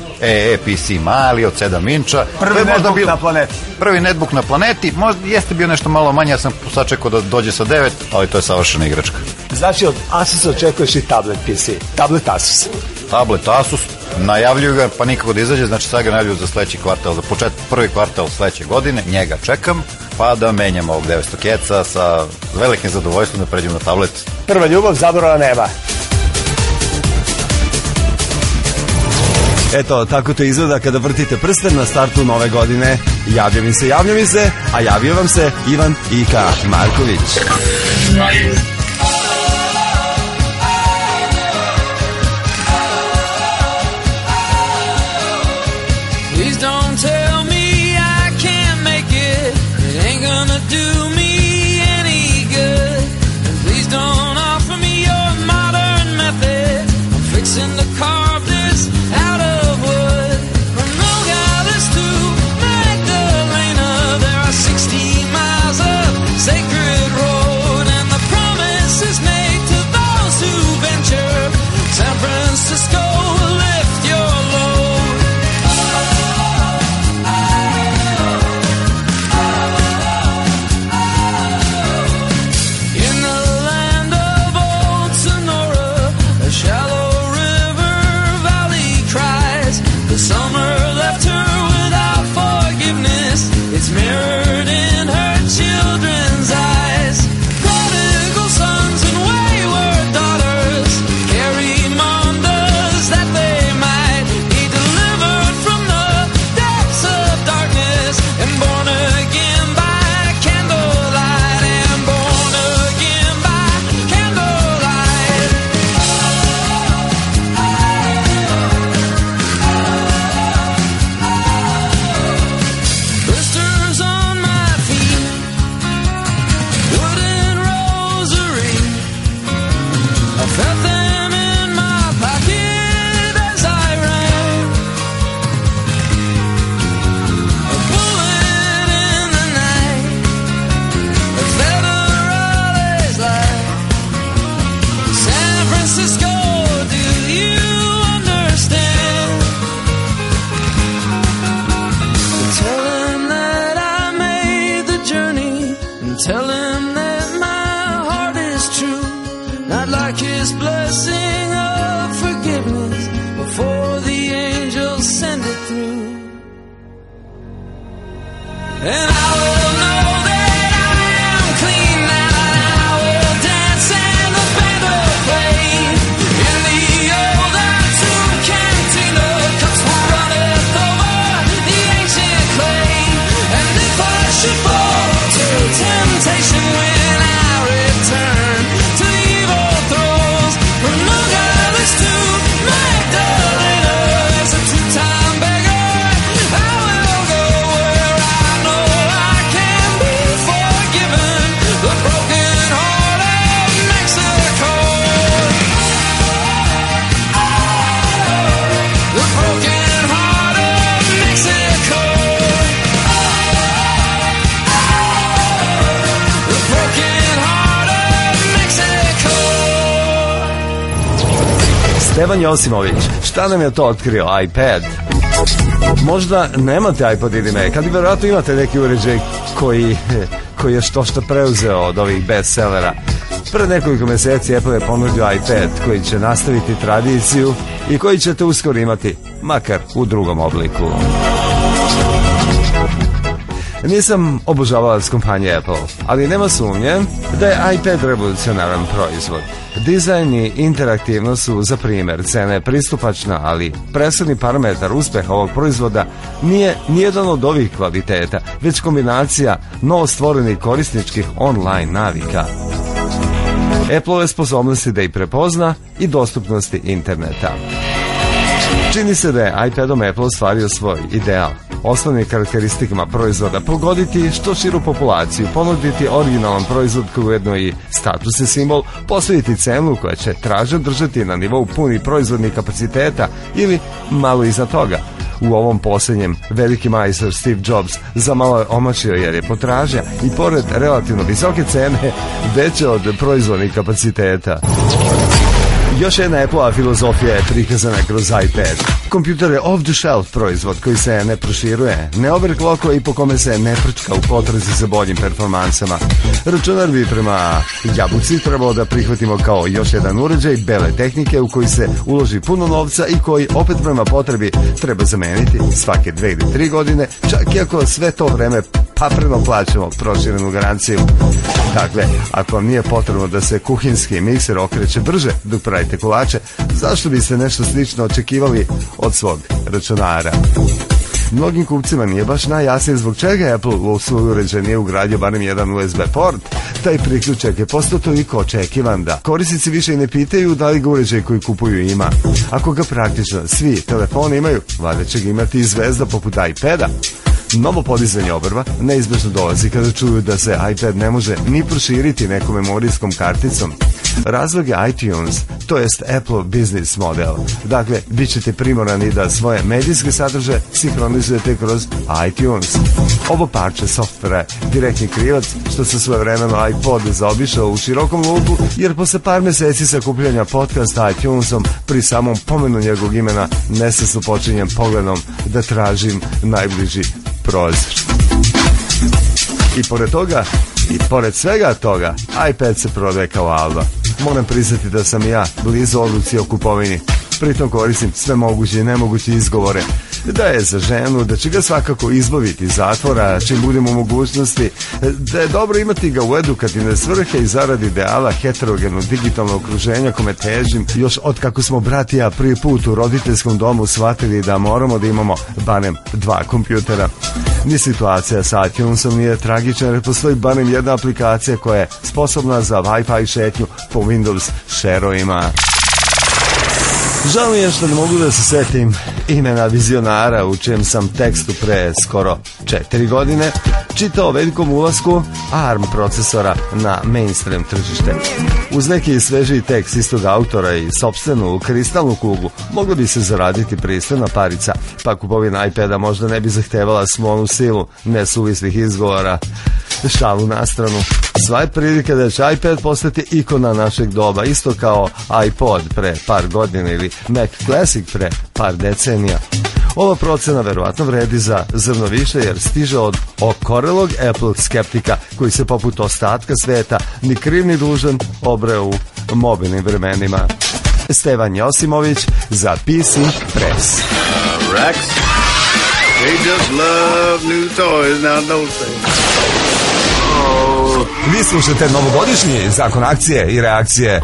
PC mali od 7 inča. Prvi netbook na planeti. Prvi netbook na planeti. Možda jeste bio nešto malo manje, ja sam sačekao da dođe sa 9, ali to je savršena igračka. Znači od Asusa očekuješ i tablet PC. Tablet Asus. Tablet Asus, najavljuju ga pa nikako da izađe, znači sad ga najavljuju za sledeći kvartal, za prvi kvartal sledeće godine, njega čekam, pa da menjam ovog 900 keca sa velikim zadovoljstvom da pređem na tablet. Prva ljubav, zaborava nema. Eto, tako to izgleda kada vrtite prsten na startu nove godine. Javlja mi se, a javio vam se Ivan Ika Marković. Please don't tell me I can't make it. It ain't gonna do me any good. And please don't offer me your modern method. I'm fixing to carve this out of wood. From Nogales to Magdalena, there are 60 miles of sacred road, and the promise is made to those who venture. San Francisco, lift your load. In the land of old Sonora, a shallow river valley cries. The summer left her without forgiveness. It's mirrored in her children's eyes. Prodigal sons and wayward daughters carry mandas that they might be delivered from the depths of darkness and born again by candlelight, and born again by candlelight. Blisters on my feet, wooden rosary. I felt them in my pocket as I ran. A bullet in the night, a federalist light. San Francisco, do you understand? Tell him that I made the journey, and tell him that my heart is true. Not like his blessing of forgiveness before the angels send it through. And I will know that I Stevan Josimović, šta nam je to otkrio? iPad. Možda nemate iPod ili Mac, ali vjerojatno imate neki uređaj koji je što preuzeo od ovih bestsellera. Pred nekoliko meseci Apple je ponudio iPad koji će nastaviti tradiciju i koji ćete uskoro imati, makar u drugom obliku. Nisam obožavalac kompanije Apple, ali nema sumnje da je iPad revolucionaran proizvod. Dizajn i interaktivnost su, za primjer, cena je pristupačna, ali presudni parametar uspeha ovog proizvoda nije nijedan od ovih kvaliteta, već kombinacija novostvorenih korisničkih online navika. Apple-ove sposobnosti da ih prepozna i dostupnosti interneta. Čini se da je iPadom Apple ostvario svoj ideal. Osnovnim karakteristikama proizvoda pogoditi što širu populaciju, ponuditi originalan proizvod koji ujedno i statusni simbol, postaviti cenu koja će traže držati na nivou punih proizvodnih kapaciteta ili malo iznad toga. U ovom posljednjem veliki majstor Steve Jobs zamalo je omašio jer je potražnja i pored relativno visoke cene veće od proizvodnih kapaciteta. Još jedna Apple-a filozofija je prikazana kroz iPad. Kompjuter je off-the-shelf proizvod koji se ne proširuje, ne overclockuje i po kome se ne prčka u potrazi za boljim performansama. Računar bi prema jabuci trebalo da prihvatimo kao još jedan uređaj bele tehnike u koji se uloži puno novca i koji opet prema potrebi treba zameniti svake 2 ili 3 godine, čak i ako sve to vreme papreno plaćamo proširenu garanciju. Dakle, ako vam nije potrebno da se kuhinski mikser okreće brže dok pravite kolače, zašto biste nešto slično očekivali od svog računara? Mnogim kupcima nije baš najjasnije zbog čega Apple u svoj uređaj nije ugradio barem jedan USB port. Taj priključak je postao toliko očekivan da korisnici više i ne pitaju da li ga uređaj koji kupuju ima. Ako ga praktično svi telefoni imaju, valjda će ga imati i zvezda poput iPada. Novo podizanje obrva neizbežno dolazi kada čuju da se iPad ne može ni proširiti nekom memorijskom karticom. Razlog je iTunes, to jest Apple business model. Dakle, bit ćete primorani da svoje medijske sadržaje sinhronizujete kroz iTunes. Ovo parče softvera je direktni krivac što se svojevremeno iPod zaobišao u širokom luku, jer posle par meseci sakupljanja podcasta iTunesom pri samom pomenu njegovog imena nesvesno počinjem pogledom da tražim najbliži prozor. I pored toga, i pored svega toga, iPad se prodaje kao Alba. Moram priznati da sam ja blizu odluci o kupovini. Pritom koristim sve moguće i nemoguće izgovore. Da je za ženu, da će ga svakako izbaviti iz zatvora, čim budemo u mogućnosti, da je dobro imati ga u edukativne svrhe i zaradi ideala heterogenog digitalnog okruženja kome težim, još od kako smo brat i ja prvi put u roditeljskom domu shvatili da moramo da imamo barem 2 kompjutera. Ni situacija sa iTunesom nije tragična jer postoji barem jedna aplikacija koja je sposobna za Wi-Fi šetnju po Windows share-ovima. Žao mi je što ne mogu da se setim imena vizionara u čijem sam tekstu pre skoro 4 godine čitao velikom ulasku ARM procesora na mainstream tržište. Uz neki svežiji tekst istog autora i sopstvenu kristalnu kuglu mogla bi se zaraditi pristojna parica, pa kupovina iPada možda ne bi zahtevala smonu silu nesuvislih izgovora. Šalu na stranu. Sva je prilika da će iPad postati ikona našeg doba, isto kao iPod pre par godina ili Mac Classic pre par decenija. Ova procena verovatno vredi za zrno više jer stiže od okorelog Apple skeptika koji se poput ostatka sveta ni kriv ni dužan obreo u mobilnim vremenima. Stevan Josimović za PC Press. Rex, they just love new toys now, don't they? Vi slušate novogodišnji zakon akcije i reakcije.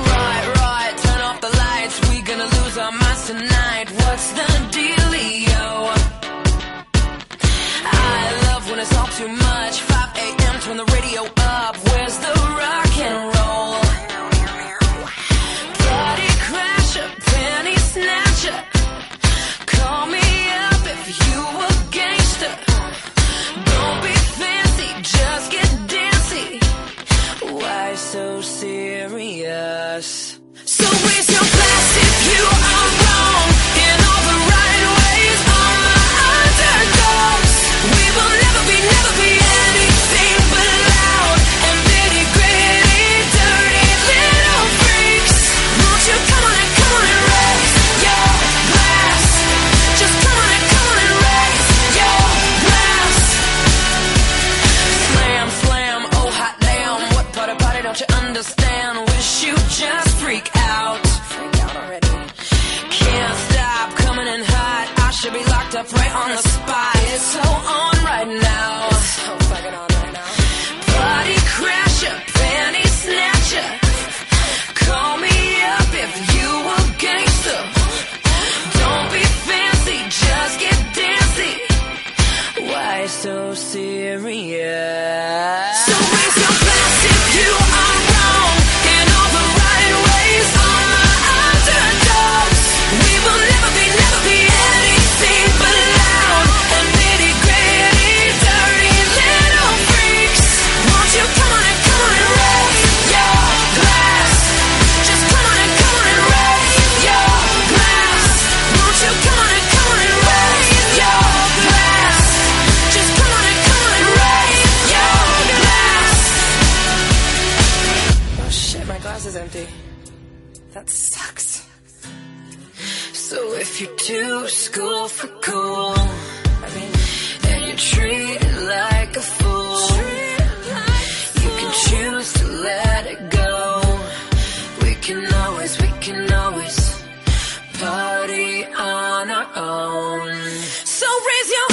So serious. up right on the spot. It's so on right now. It's so fucking on right now. Body crasher, panty snatcher. Call me up if you a gangster. Don't be fancy, just get dancy. Why so serious? So raise your glass if you are wrong. In all the right ways, all my underdogs. We will never be anything but loud and nitty-gritty, dirty little freaks. Won't you come on and raise your glass? Just come on and raise your glass. Won't you come on and raise your glass? Just come on and raise your glass. Oh shit, my glass is empty. That sucks. So if you're too school for cool, and you treat it like a fool, you can choose to let it go. We can always party on our own. So raise your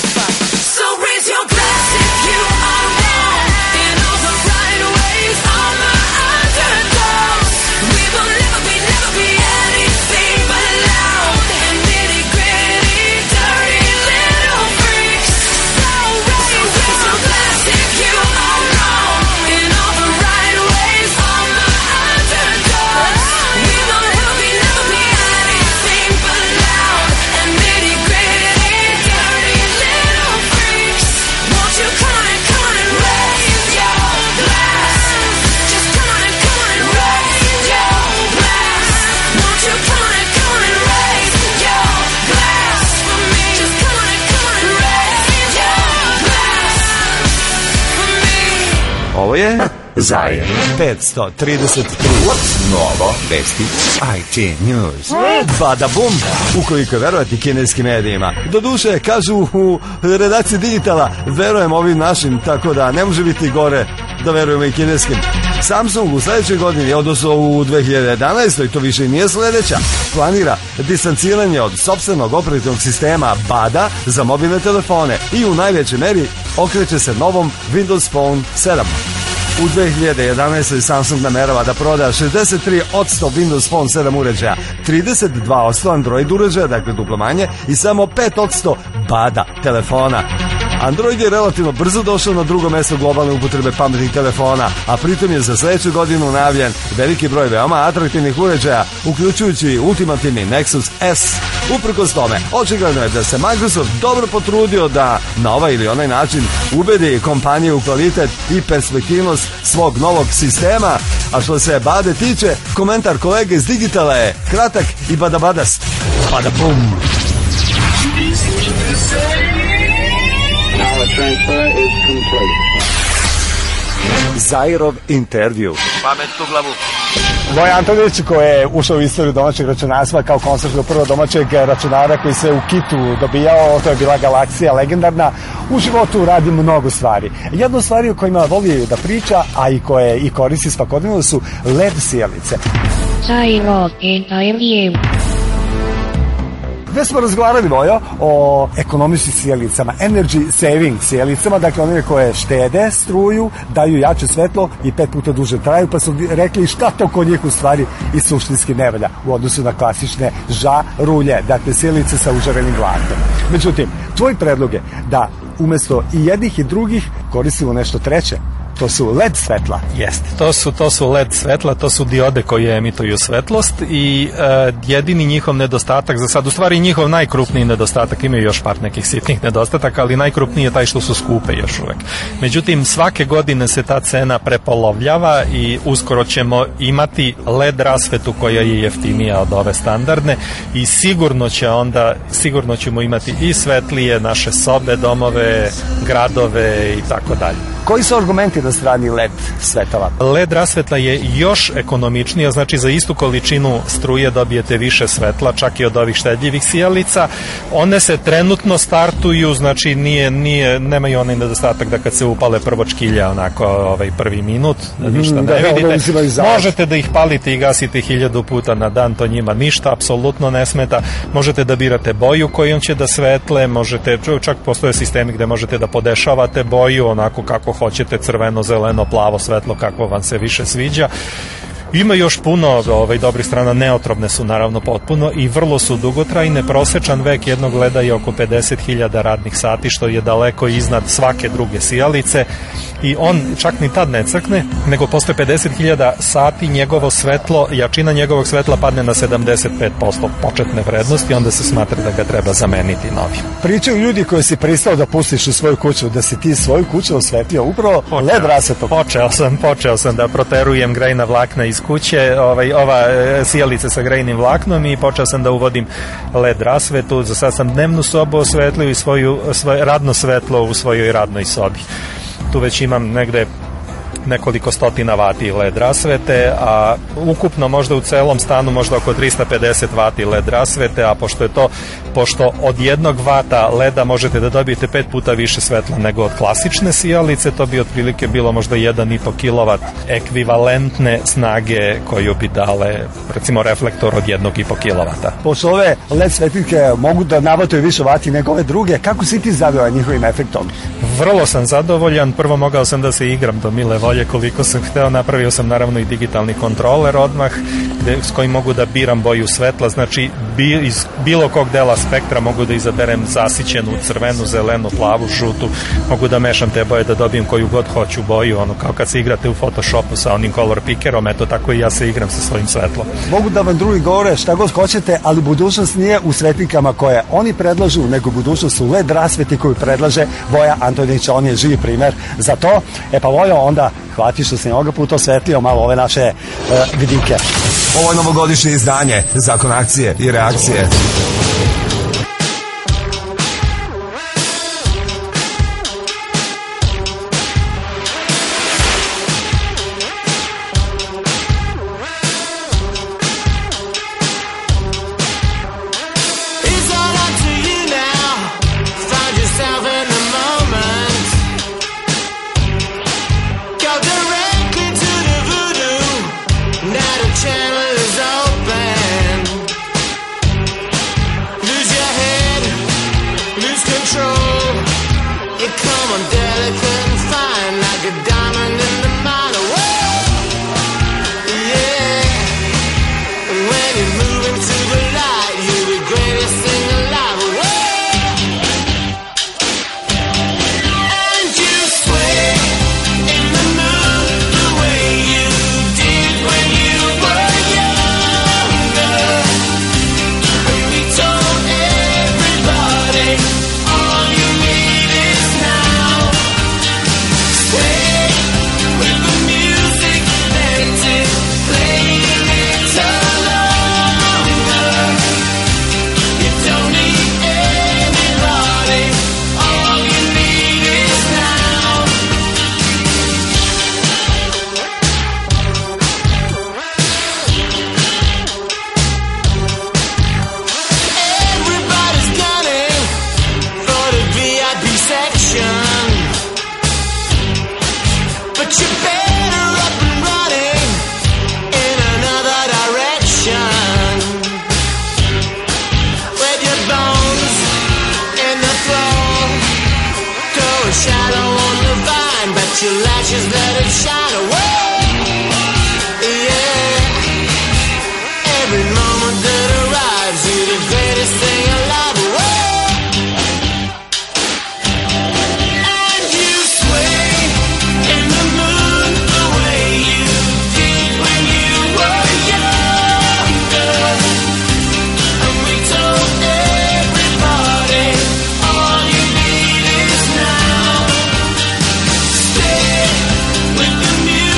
glass if you are wrong. In all the right ways, all my underdogs. We will never be anything but loud and nitty-gritty, dirty little freaks. So raise your glass if you are wrong. In all the right ways, all my underdogs. We will never be anything but loud and nitty-gritty, dirty little freaks. Won't you come on and raise your glass? Just come on and raise your glass. Won't you come on and raise your glass for me? Just come on and raise your glass for me. Ovo je Zajer 533. Novo vesti IT News. Bada bum, ukoliko verovati kineskim medijima. Doduše, kažu u redakciji Digitala, verujem ovim našim, tako da ne može biti gore da verujemo i kineskim. Samsung u sledećoj godini, odnosno u 2011. to više nije sledeća, planira distanciranje od sopstvenog operativnog sistema Bada za mobilne telefone i u najvećoj meri okreće se novom Windows Phone 7. U 2011. Samsung namerava da proda 63% Windows Phone 7 uređaja, 32% Android uređaja, dakle duplo manje, i samo 5% Bada telefona. Android je relativno brzo došao na drugo mesto globalne upotrebe pametnih telefona, a pritom je za sledeću godinu najavljen veliki broj veoma atraktivnih uređaja, uključujući ultimativni Nexus S. Uprkos tome, očigledno je da se Microsoft dobro potrudio da na ovaj ili onaj način ubedi kompaniju u kvalitet i perspektivnost svog novog sistema, a što se Bade tiče, komentar kolege iz Digitala je kratak i badabadast. Bada bum! Zajerov intervju. Pamet u glavu. Bojan Antonić, koji je ušao u istoriju domaćeg računarstva kao konstruktor prvog domaćeg računara koji se u kitu dobijao, to je bila Galaksija legendarna. U životu radi mnogo stvari. Jedna od stvari o kojima voli da priča, a i koje i koristi svakodnevno, su LED sijalice. Zajerov intervju. Gde smo razgovarali, Vojo, o ekonomistim sjelicama, energy saving sjelicama, dakle onime koje štede struju, daju jače svetlo i 5 puta duže traju, pa su rekli šta to kod njih u stvari i suštinski ne valja u odnosu na klasične žarulje, dakle sjelice sa užarenim vlaknom. Međutim, tvoj predlog je da umesto i jednih i drugih koristimo nešto treće. To su LED svetla. Jeste, to su LED svetla, to su diode koje emituju svetlost i jedini njihov nedostatak za sad, u stvari njihov najkrupniji nedostatak, imaju još par nekih sitnih nedostataka, ali najkrupniji je taj što su skupe još uvek. Međutim, svake godine se ta cena prepolovljava i uskoro ćemo imati LED rasvetu koja je jeftinija od ove standardne i sigurno ćemo imati i svetlije naše sobe, domove, gradove i tako dalje. Koji su argumenti na strani LED svetala? LED rasvetla je još ekonomičnija, znači za istu količinu struje dobijete više svetla, čak i od ovih štedljivih sijalica. One se trenutno startuju, znači nemaju onaj nedostatak da kad se upale prvo čkilja, onako prvi minut, da ništa ne vidite. Možete da ih palite i gasite 1000 puta na dan, to njima ništa, apsolutno ne smeta. Možete da birate boju kojom će da svetle, možete, čak postoje sistemi gde možete da podešavate boju, onako kako hoćete, crveno, zeleno, plavo svetlo, kako vam se više sviđa. Ima još puno dobrih strana, neotrovne su naravno potpuno i vrlo su dugotrajne. Prosečan vek jednog leda je oko 50.000 radnih sati, što je daleko iznad svake druge sijalice i on čak ni tad ne crkne, nego posle 50.000 sati njegovo svetlo, jačina njegovog svetla padne na 75% početne vrednosti, onda se smatra da ga treba zameniti novim. Pričaju ljudi koji si pristao da pustiš u svoju kuću, da si ti svoju kuću osvetlio upravo LED rasvetom. Počeo sam da proterujem grejna vlakna iz kuće, ova sijalica sa grejnim vlaknom i počeo sam da uvodim LED rasvetu. Za sad sam dnevnu sobu osvetlio i svoje radno svetlo u svojoj radnoj sobi. Tu već imam negde nekoliko stotina vati LED rasvete, a ukupno možda u celom stanu možda oko 350 vati LED rasvete, a pošto od 1 vata leda možete da dobijete 5 puta više svetla nego od klasične sijalice, to bi otprilike bilo možda 1,5 kW ekvivalentne snage koju bi dale recimo reflektor od 1,5 kW. Pošto ove LED svetiljke mogu da navataju više vati nego ove druge, kako si ti zadovoljan njihovim efektom? Vrlo sam zadovoljan, prvo mogao sam da se igram do mile volje koliko sam hteo, napravio sam naravno i digitalni kontroler odmah s kojim mogu da biram boju svetla, znači iz bilo kog dela spektra mogu da izaberem zasićenu, crvenu, zelenu, plavu, žutu, mogu da mešam te boje da dobijem koju god hoću boju, ono kao kad se igrate u Photoshopu sa onim color pickerom, eto tako i ja se igram sa svojim svetlom. Mogu da vam drugi govore šta god hoćete, ali budućnost nije u svetljikama koje oni predlažu, nego budućnost u LED rasveti koju predlaže Voja Antonić, on je živi primer za to. Pa Vojo, onda hvati što se ovoga puta osvetlio malo ove naše vidike. Ovo je novogodišnje izdanje, zakon akcije i reakcije. With the music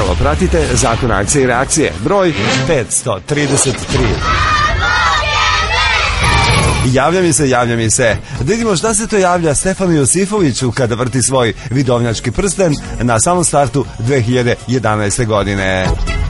Upravo pratite Zakon akcije i reakcije, broj 533. Javlja mi se. Da vidimo šta se to javlja Stefanu Josifoviću kada vrti svoj vidovnjački prsten na samom startu 2011. godine.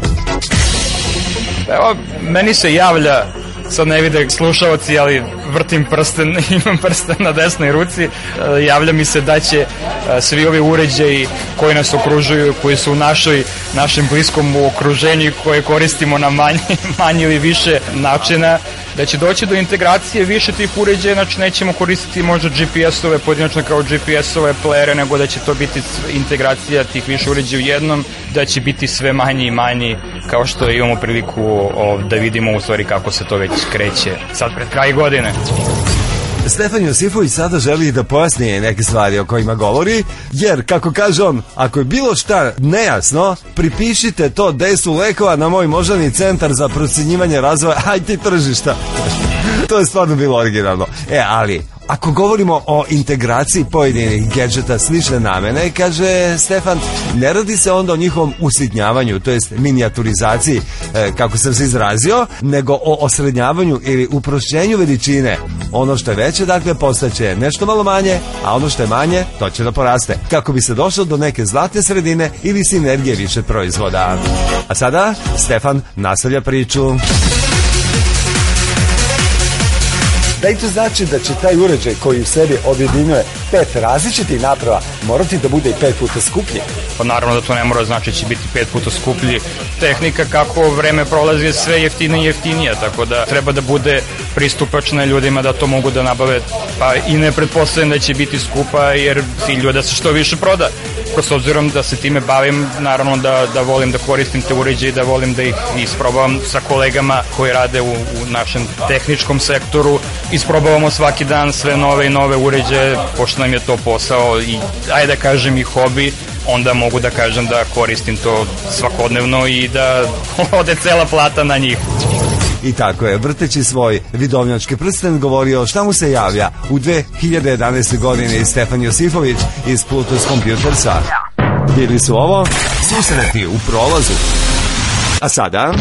Evo, meni se javlja, sad ne vide slušalci, ali vrtim prsten, imam prsten na desnoj ruci, javlja mi se da će svi ovi uređaji koji nas okružuju, koji su u našem bliskom okruženju, koje koristimo na manje ili više načina, da će doći do integracije više tih uređaja, znači nećemo koristiti možda GPS-ove, pojedinačno kao GPS-ove playere, nego da će to biti integracija tih više uređaja u jednom, da će biti sve manji i manji, kao što imamo priliku da vidimo u stvari kako se to već kreće sad pred kraj godine. Stefan Josifović sada želi da pojasni neke stvari o kojima govori, jer, kako kaže on, ako je bilo šta nejasno, pripišite to dejstvu lekova na moj moždani centar za procjenjivanje razvoja IT tržišta. To je stvarno bilo originalno. Ali, ako govorimo o integraciji pojedinih gadžeta slične namene, kaže Stefan, ne radi se onda o njihovom usitnjavanju, to jest minijaturizaciji, kako sam se izrazio, nego o osrednjavanju ili uprošćenju veličine. Ono što je veće, dakle, postaće nešto malo manje, a ono što je manje, to će da poraste, kako bi se došlo do neke zlatne sredine ili sinergije više proizvoda. A sada Stefan nastavlja priču. Da i to znači da će taj uređaj koji u sebi objedinjuje 5 različitih naprava morati da bude i 5 puta skuplji? Pa naravno da to ne mora znači će biti 5 puta skuplji. Tehnika kako vreme prolazi je sve jeftinija i jeftinija, tako da treba da bude pristupačna ljudima da to mogu da nabave, pa i ne pretpostavljam da će biti skupa, jer cilj je da se što više proda. S obzirom da se time bavim, naravno da volim da koristim te uređaje, da volim da ih isprobavam sa kolegama koji rade u našem tehničkom sektoru. Isprobavamo svaki dan sve nove i nove uređaje, pošto nam je to posao i, ajde da kažem, i hobi, onda mogu da kažem da koristim to svakodnevno i da ode cela plata na njih. I tako je, vrteći svoj vidovnjački prsten, govorio šta mu se javlja u 2011. godini Stefan Josifović iz Plutus Computersa. Bili su ovo susreti u prolazu. A sada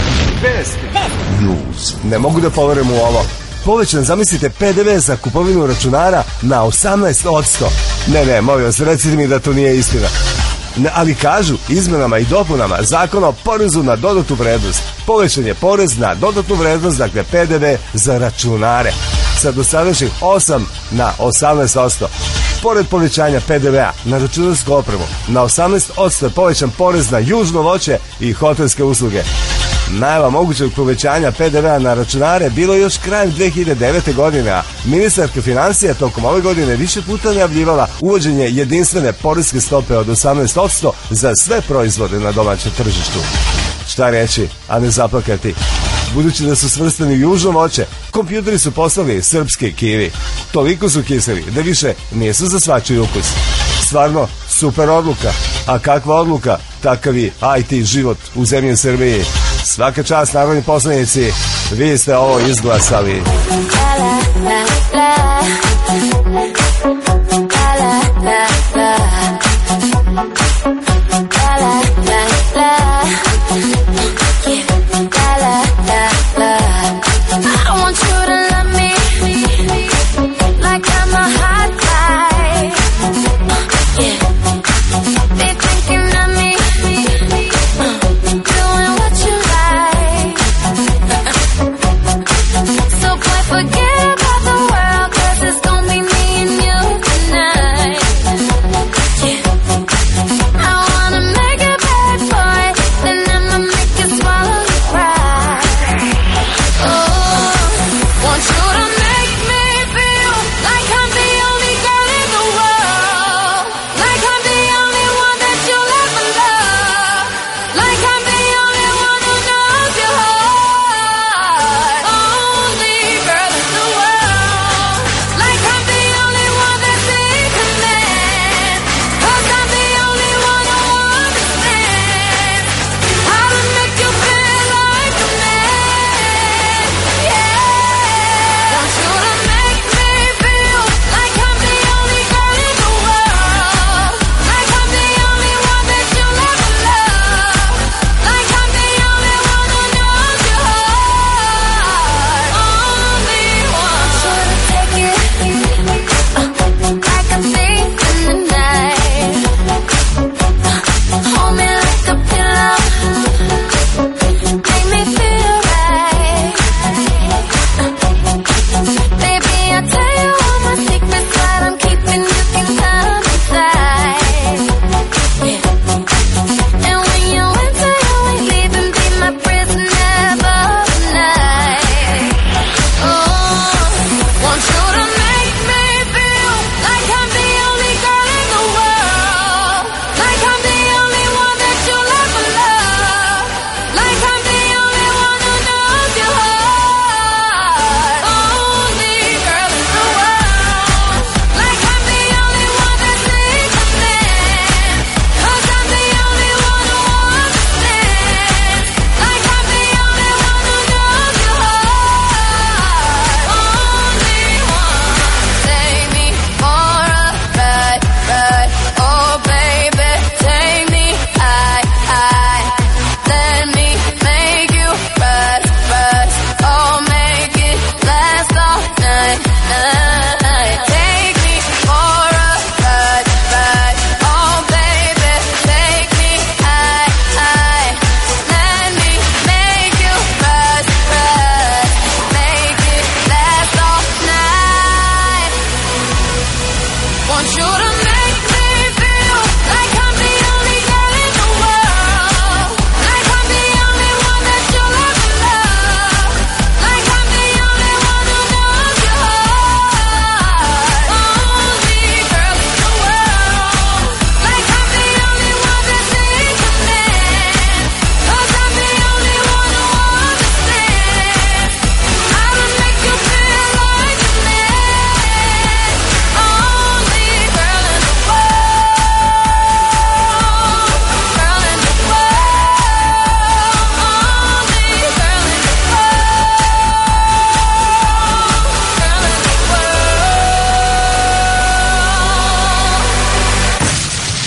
news. Ne mogu da poverujem u ovo. Povećan, zamislite, PDV za kupovinu računara na 18%. Ne, molim vas, recite mi da to nije istina. Ali kažu, izmenama i dopunama Zakona o porezu na dodatu vrednost povećan je porez na dodatnu vrednost, dakle PDV za računare, sa dosadašnjih 8 na 18%. Pored povećanja PDV-a na računarsku opremu, na 18% je povećan porez na južno voće i hotelske usluge. Najava mogućeg povećanja PDV-a na računare bilo još krajem 2009. godine, a ministarka financija tokom ove godine više puta najavljivala uvođenje jedinstvene poreske stope od 18% za sve proizvode na domaćem tržištu. Šta reći, a ne zaplakati? Budući da su svrstani u južno voće, kompjuteri su poslali srpski kivi. Toliko su kiseli da više nisu za svačiji ukus. Stvarno, super odluka. A kakva odluka, takav i IT život u zemlji Srbiji. Svaka čast, narodni poslanici, vi ste ovo izglasali. Forget about the world, 'cause it's gonna be me and you.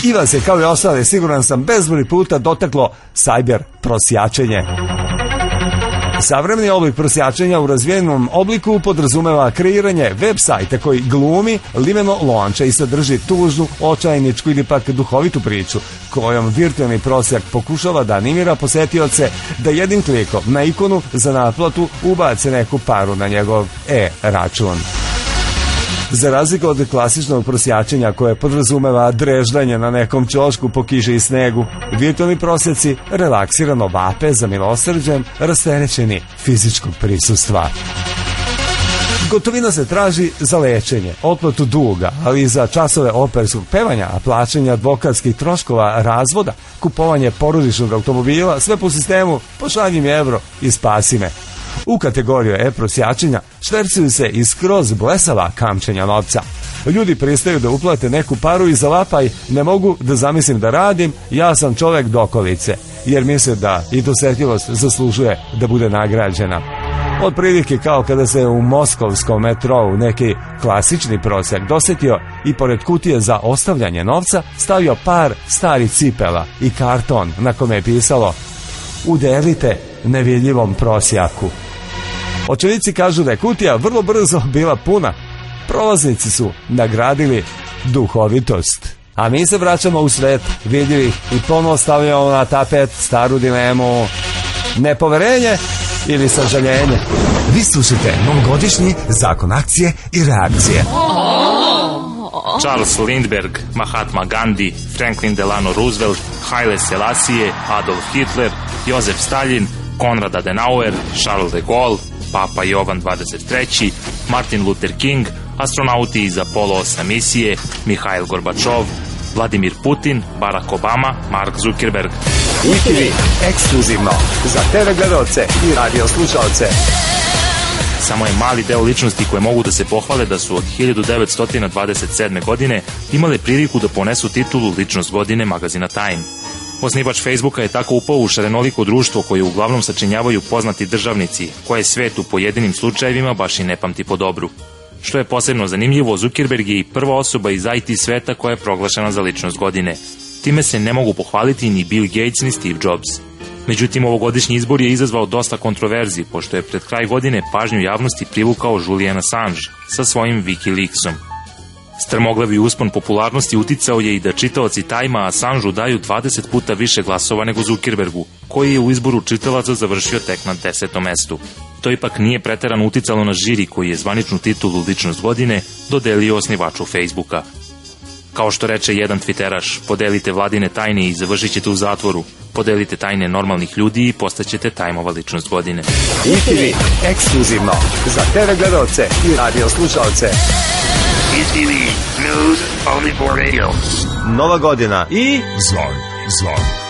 I vas je, kao i ostale, siguran sam, bezbroj puta dotaklo cyber prosjačenje. Savremeni oblik prosjačenja u razvijenom obliku podrazumeva kreiranje web sajta koji glumi limeno lonče i sadrži tužnu, očajničku ili pak duhovitu priču kojom virtualni prosjak pokušava da animira posetioce da jednim klikom na ikonu za naplatu ubace neku paru na njegov e-račun. Za razliku od klasičnog prosjačenja koje podrazumeva dreždanje na nekom ćošku po kiši i snegu, virtualni prosjaci relaksirano vape za milosrđem, rasterećeni fizičkog prisustva. Gotovina se traži za lečenje, otplatu duga, ali i za časove operskog pevanja, plaćanje advokatskih troškova, razvoda, kupovanje porodičnog automobila, sve po sistemu pošalji mi evro i spasi me. U kategoriju e-prosjačenja švercuju se i skroz blesava kamčenja novca. Ljudi pristaju da uplate neku paru i za vapaj ne mogu da zamislim da radim, ja sam čovek dokolice, jer misle da i dosetljivost zaslužuje da bude nagrađena. Od prilike kao kada se u moskovskom metrou neki klasični prosjak dosetio i pored kutije za ostavljanje novca stavio par starih cipela i karton na kome je pisalo "Udelite nevidljivom prosjaku". Očevici kažu da je kutija vrlo brzo bila puna. Prolaznici su nagradili duhovitost. A mi se vraćamo u svet vidljivih i ponovo stavljamo na tapet staru dilemu: nepoverenje ili sažaljenje. Vi slušate novogodišnji Zakon akcije i reakcije. Charles Lindbergh, Mahatma Gandhi, Franklin Delano Roosevelt, Haile Selassie, Adolf Hitler, Josef Stalin, Konrad Adenauer, Charles de Gaulle, Papa Jovan 23., Martin Luther King, astronauti iz Apollo 8 misije, Mihail Gorbačov, Vladimir Putin, Barack Obama, Mark Zuckerberg. ITV ekskluzivno za TV gledaoce i radio slušaoce. Samo je mali deo ličnosti koje mogu da se pohvale da su od 1927. godine imale priliku da ponesu titulu Ličnost godine magazina Time. Osnivač Facebooka je tako upao u šarenoliko društvo koje uglavnom sačinjavaju poznati državnici, koje svet u pojedinim slučajevima baš i ne pamti po dobru. Što je posebno zanimljivo, Zuckerberg je i prva osoba iz IT sveta koja je proglašena za ličnost godine. Time se ne mogu pohvaliti ni Bill Gates ni Steve Jobs. Međutim, ovogodišnji izbor je izazvao dosta kontroverzi, pošto je pred kraj godine pažnju javnosti privukao Julian Assange sa svojim Wikileaksom. Strmoglavi uspon popularnosti uticao je i da čitaoci Time-a Assangeu daju 20 puta više glasova nego Zuckerbergu, koji je u izboru čitalaca završio tek na 10. mestu. To ipak nije preterano uticalo na žiri koji je zvaničnu titulu Ličnost godine dodelio osnivaču Facebooka. Kao što reče jedan twitteraš, podelite vladine tajne i završit ćete u zatvoru. Podelite tajne normalnih ljudi i postaćete Time-ova ličnost godine. ITV ekskluzivno za TV gledaoce i radio slušaoce. ETV News only for radio. Nova godina i Zar.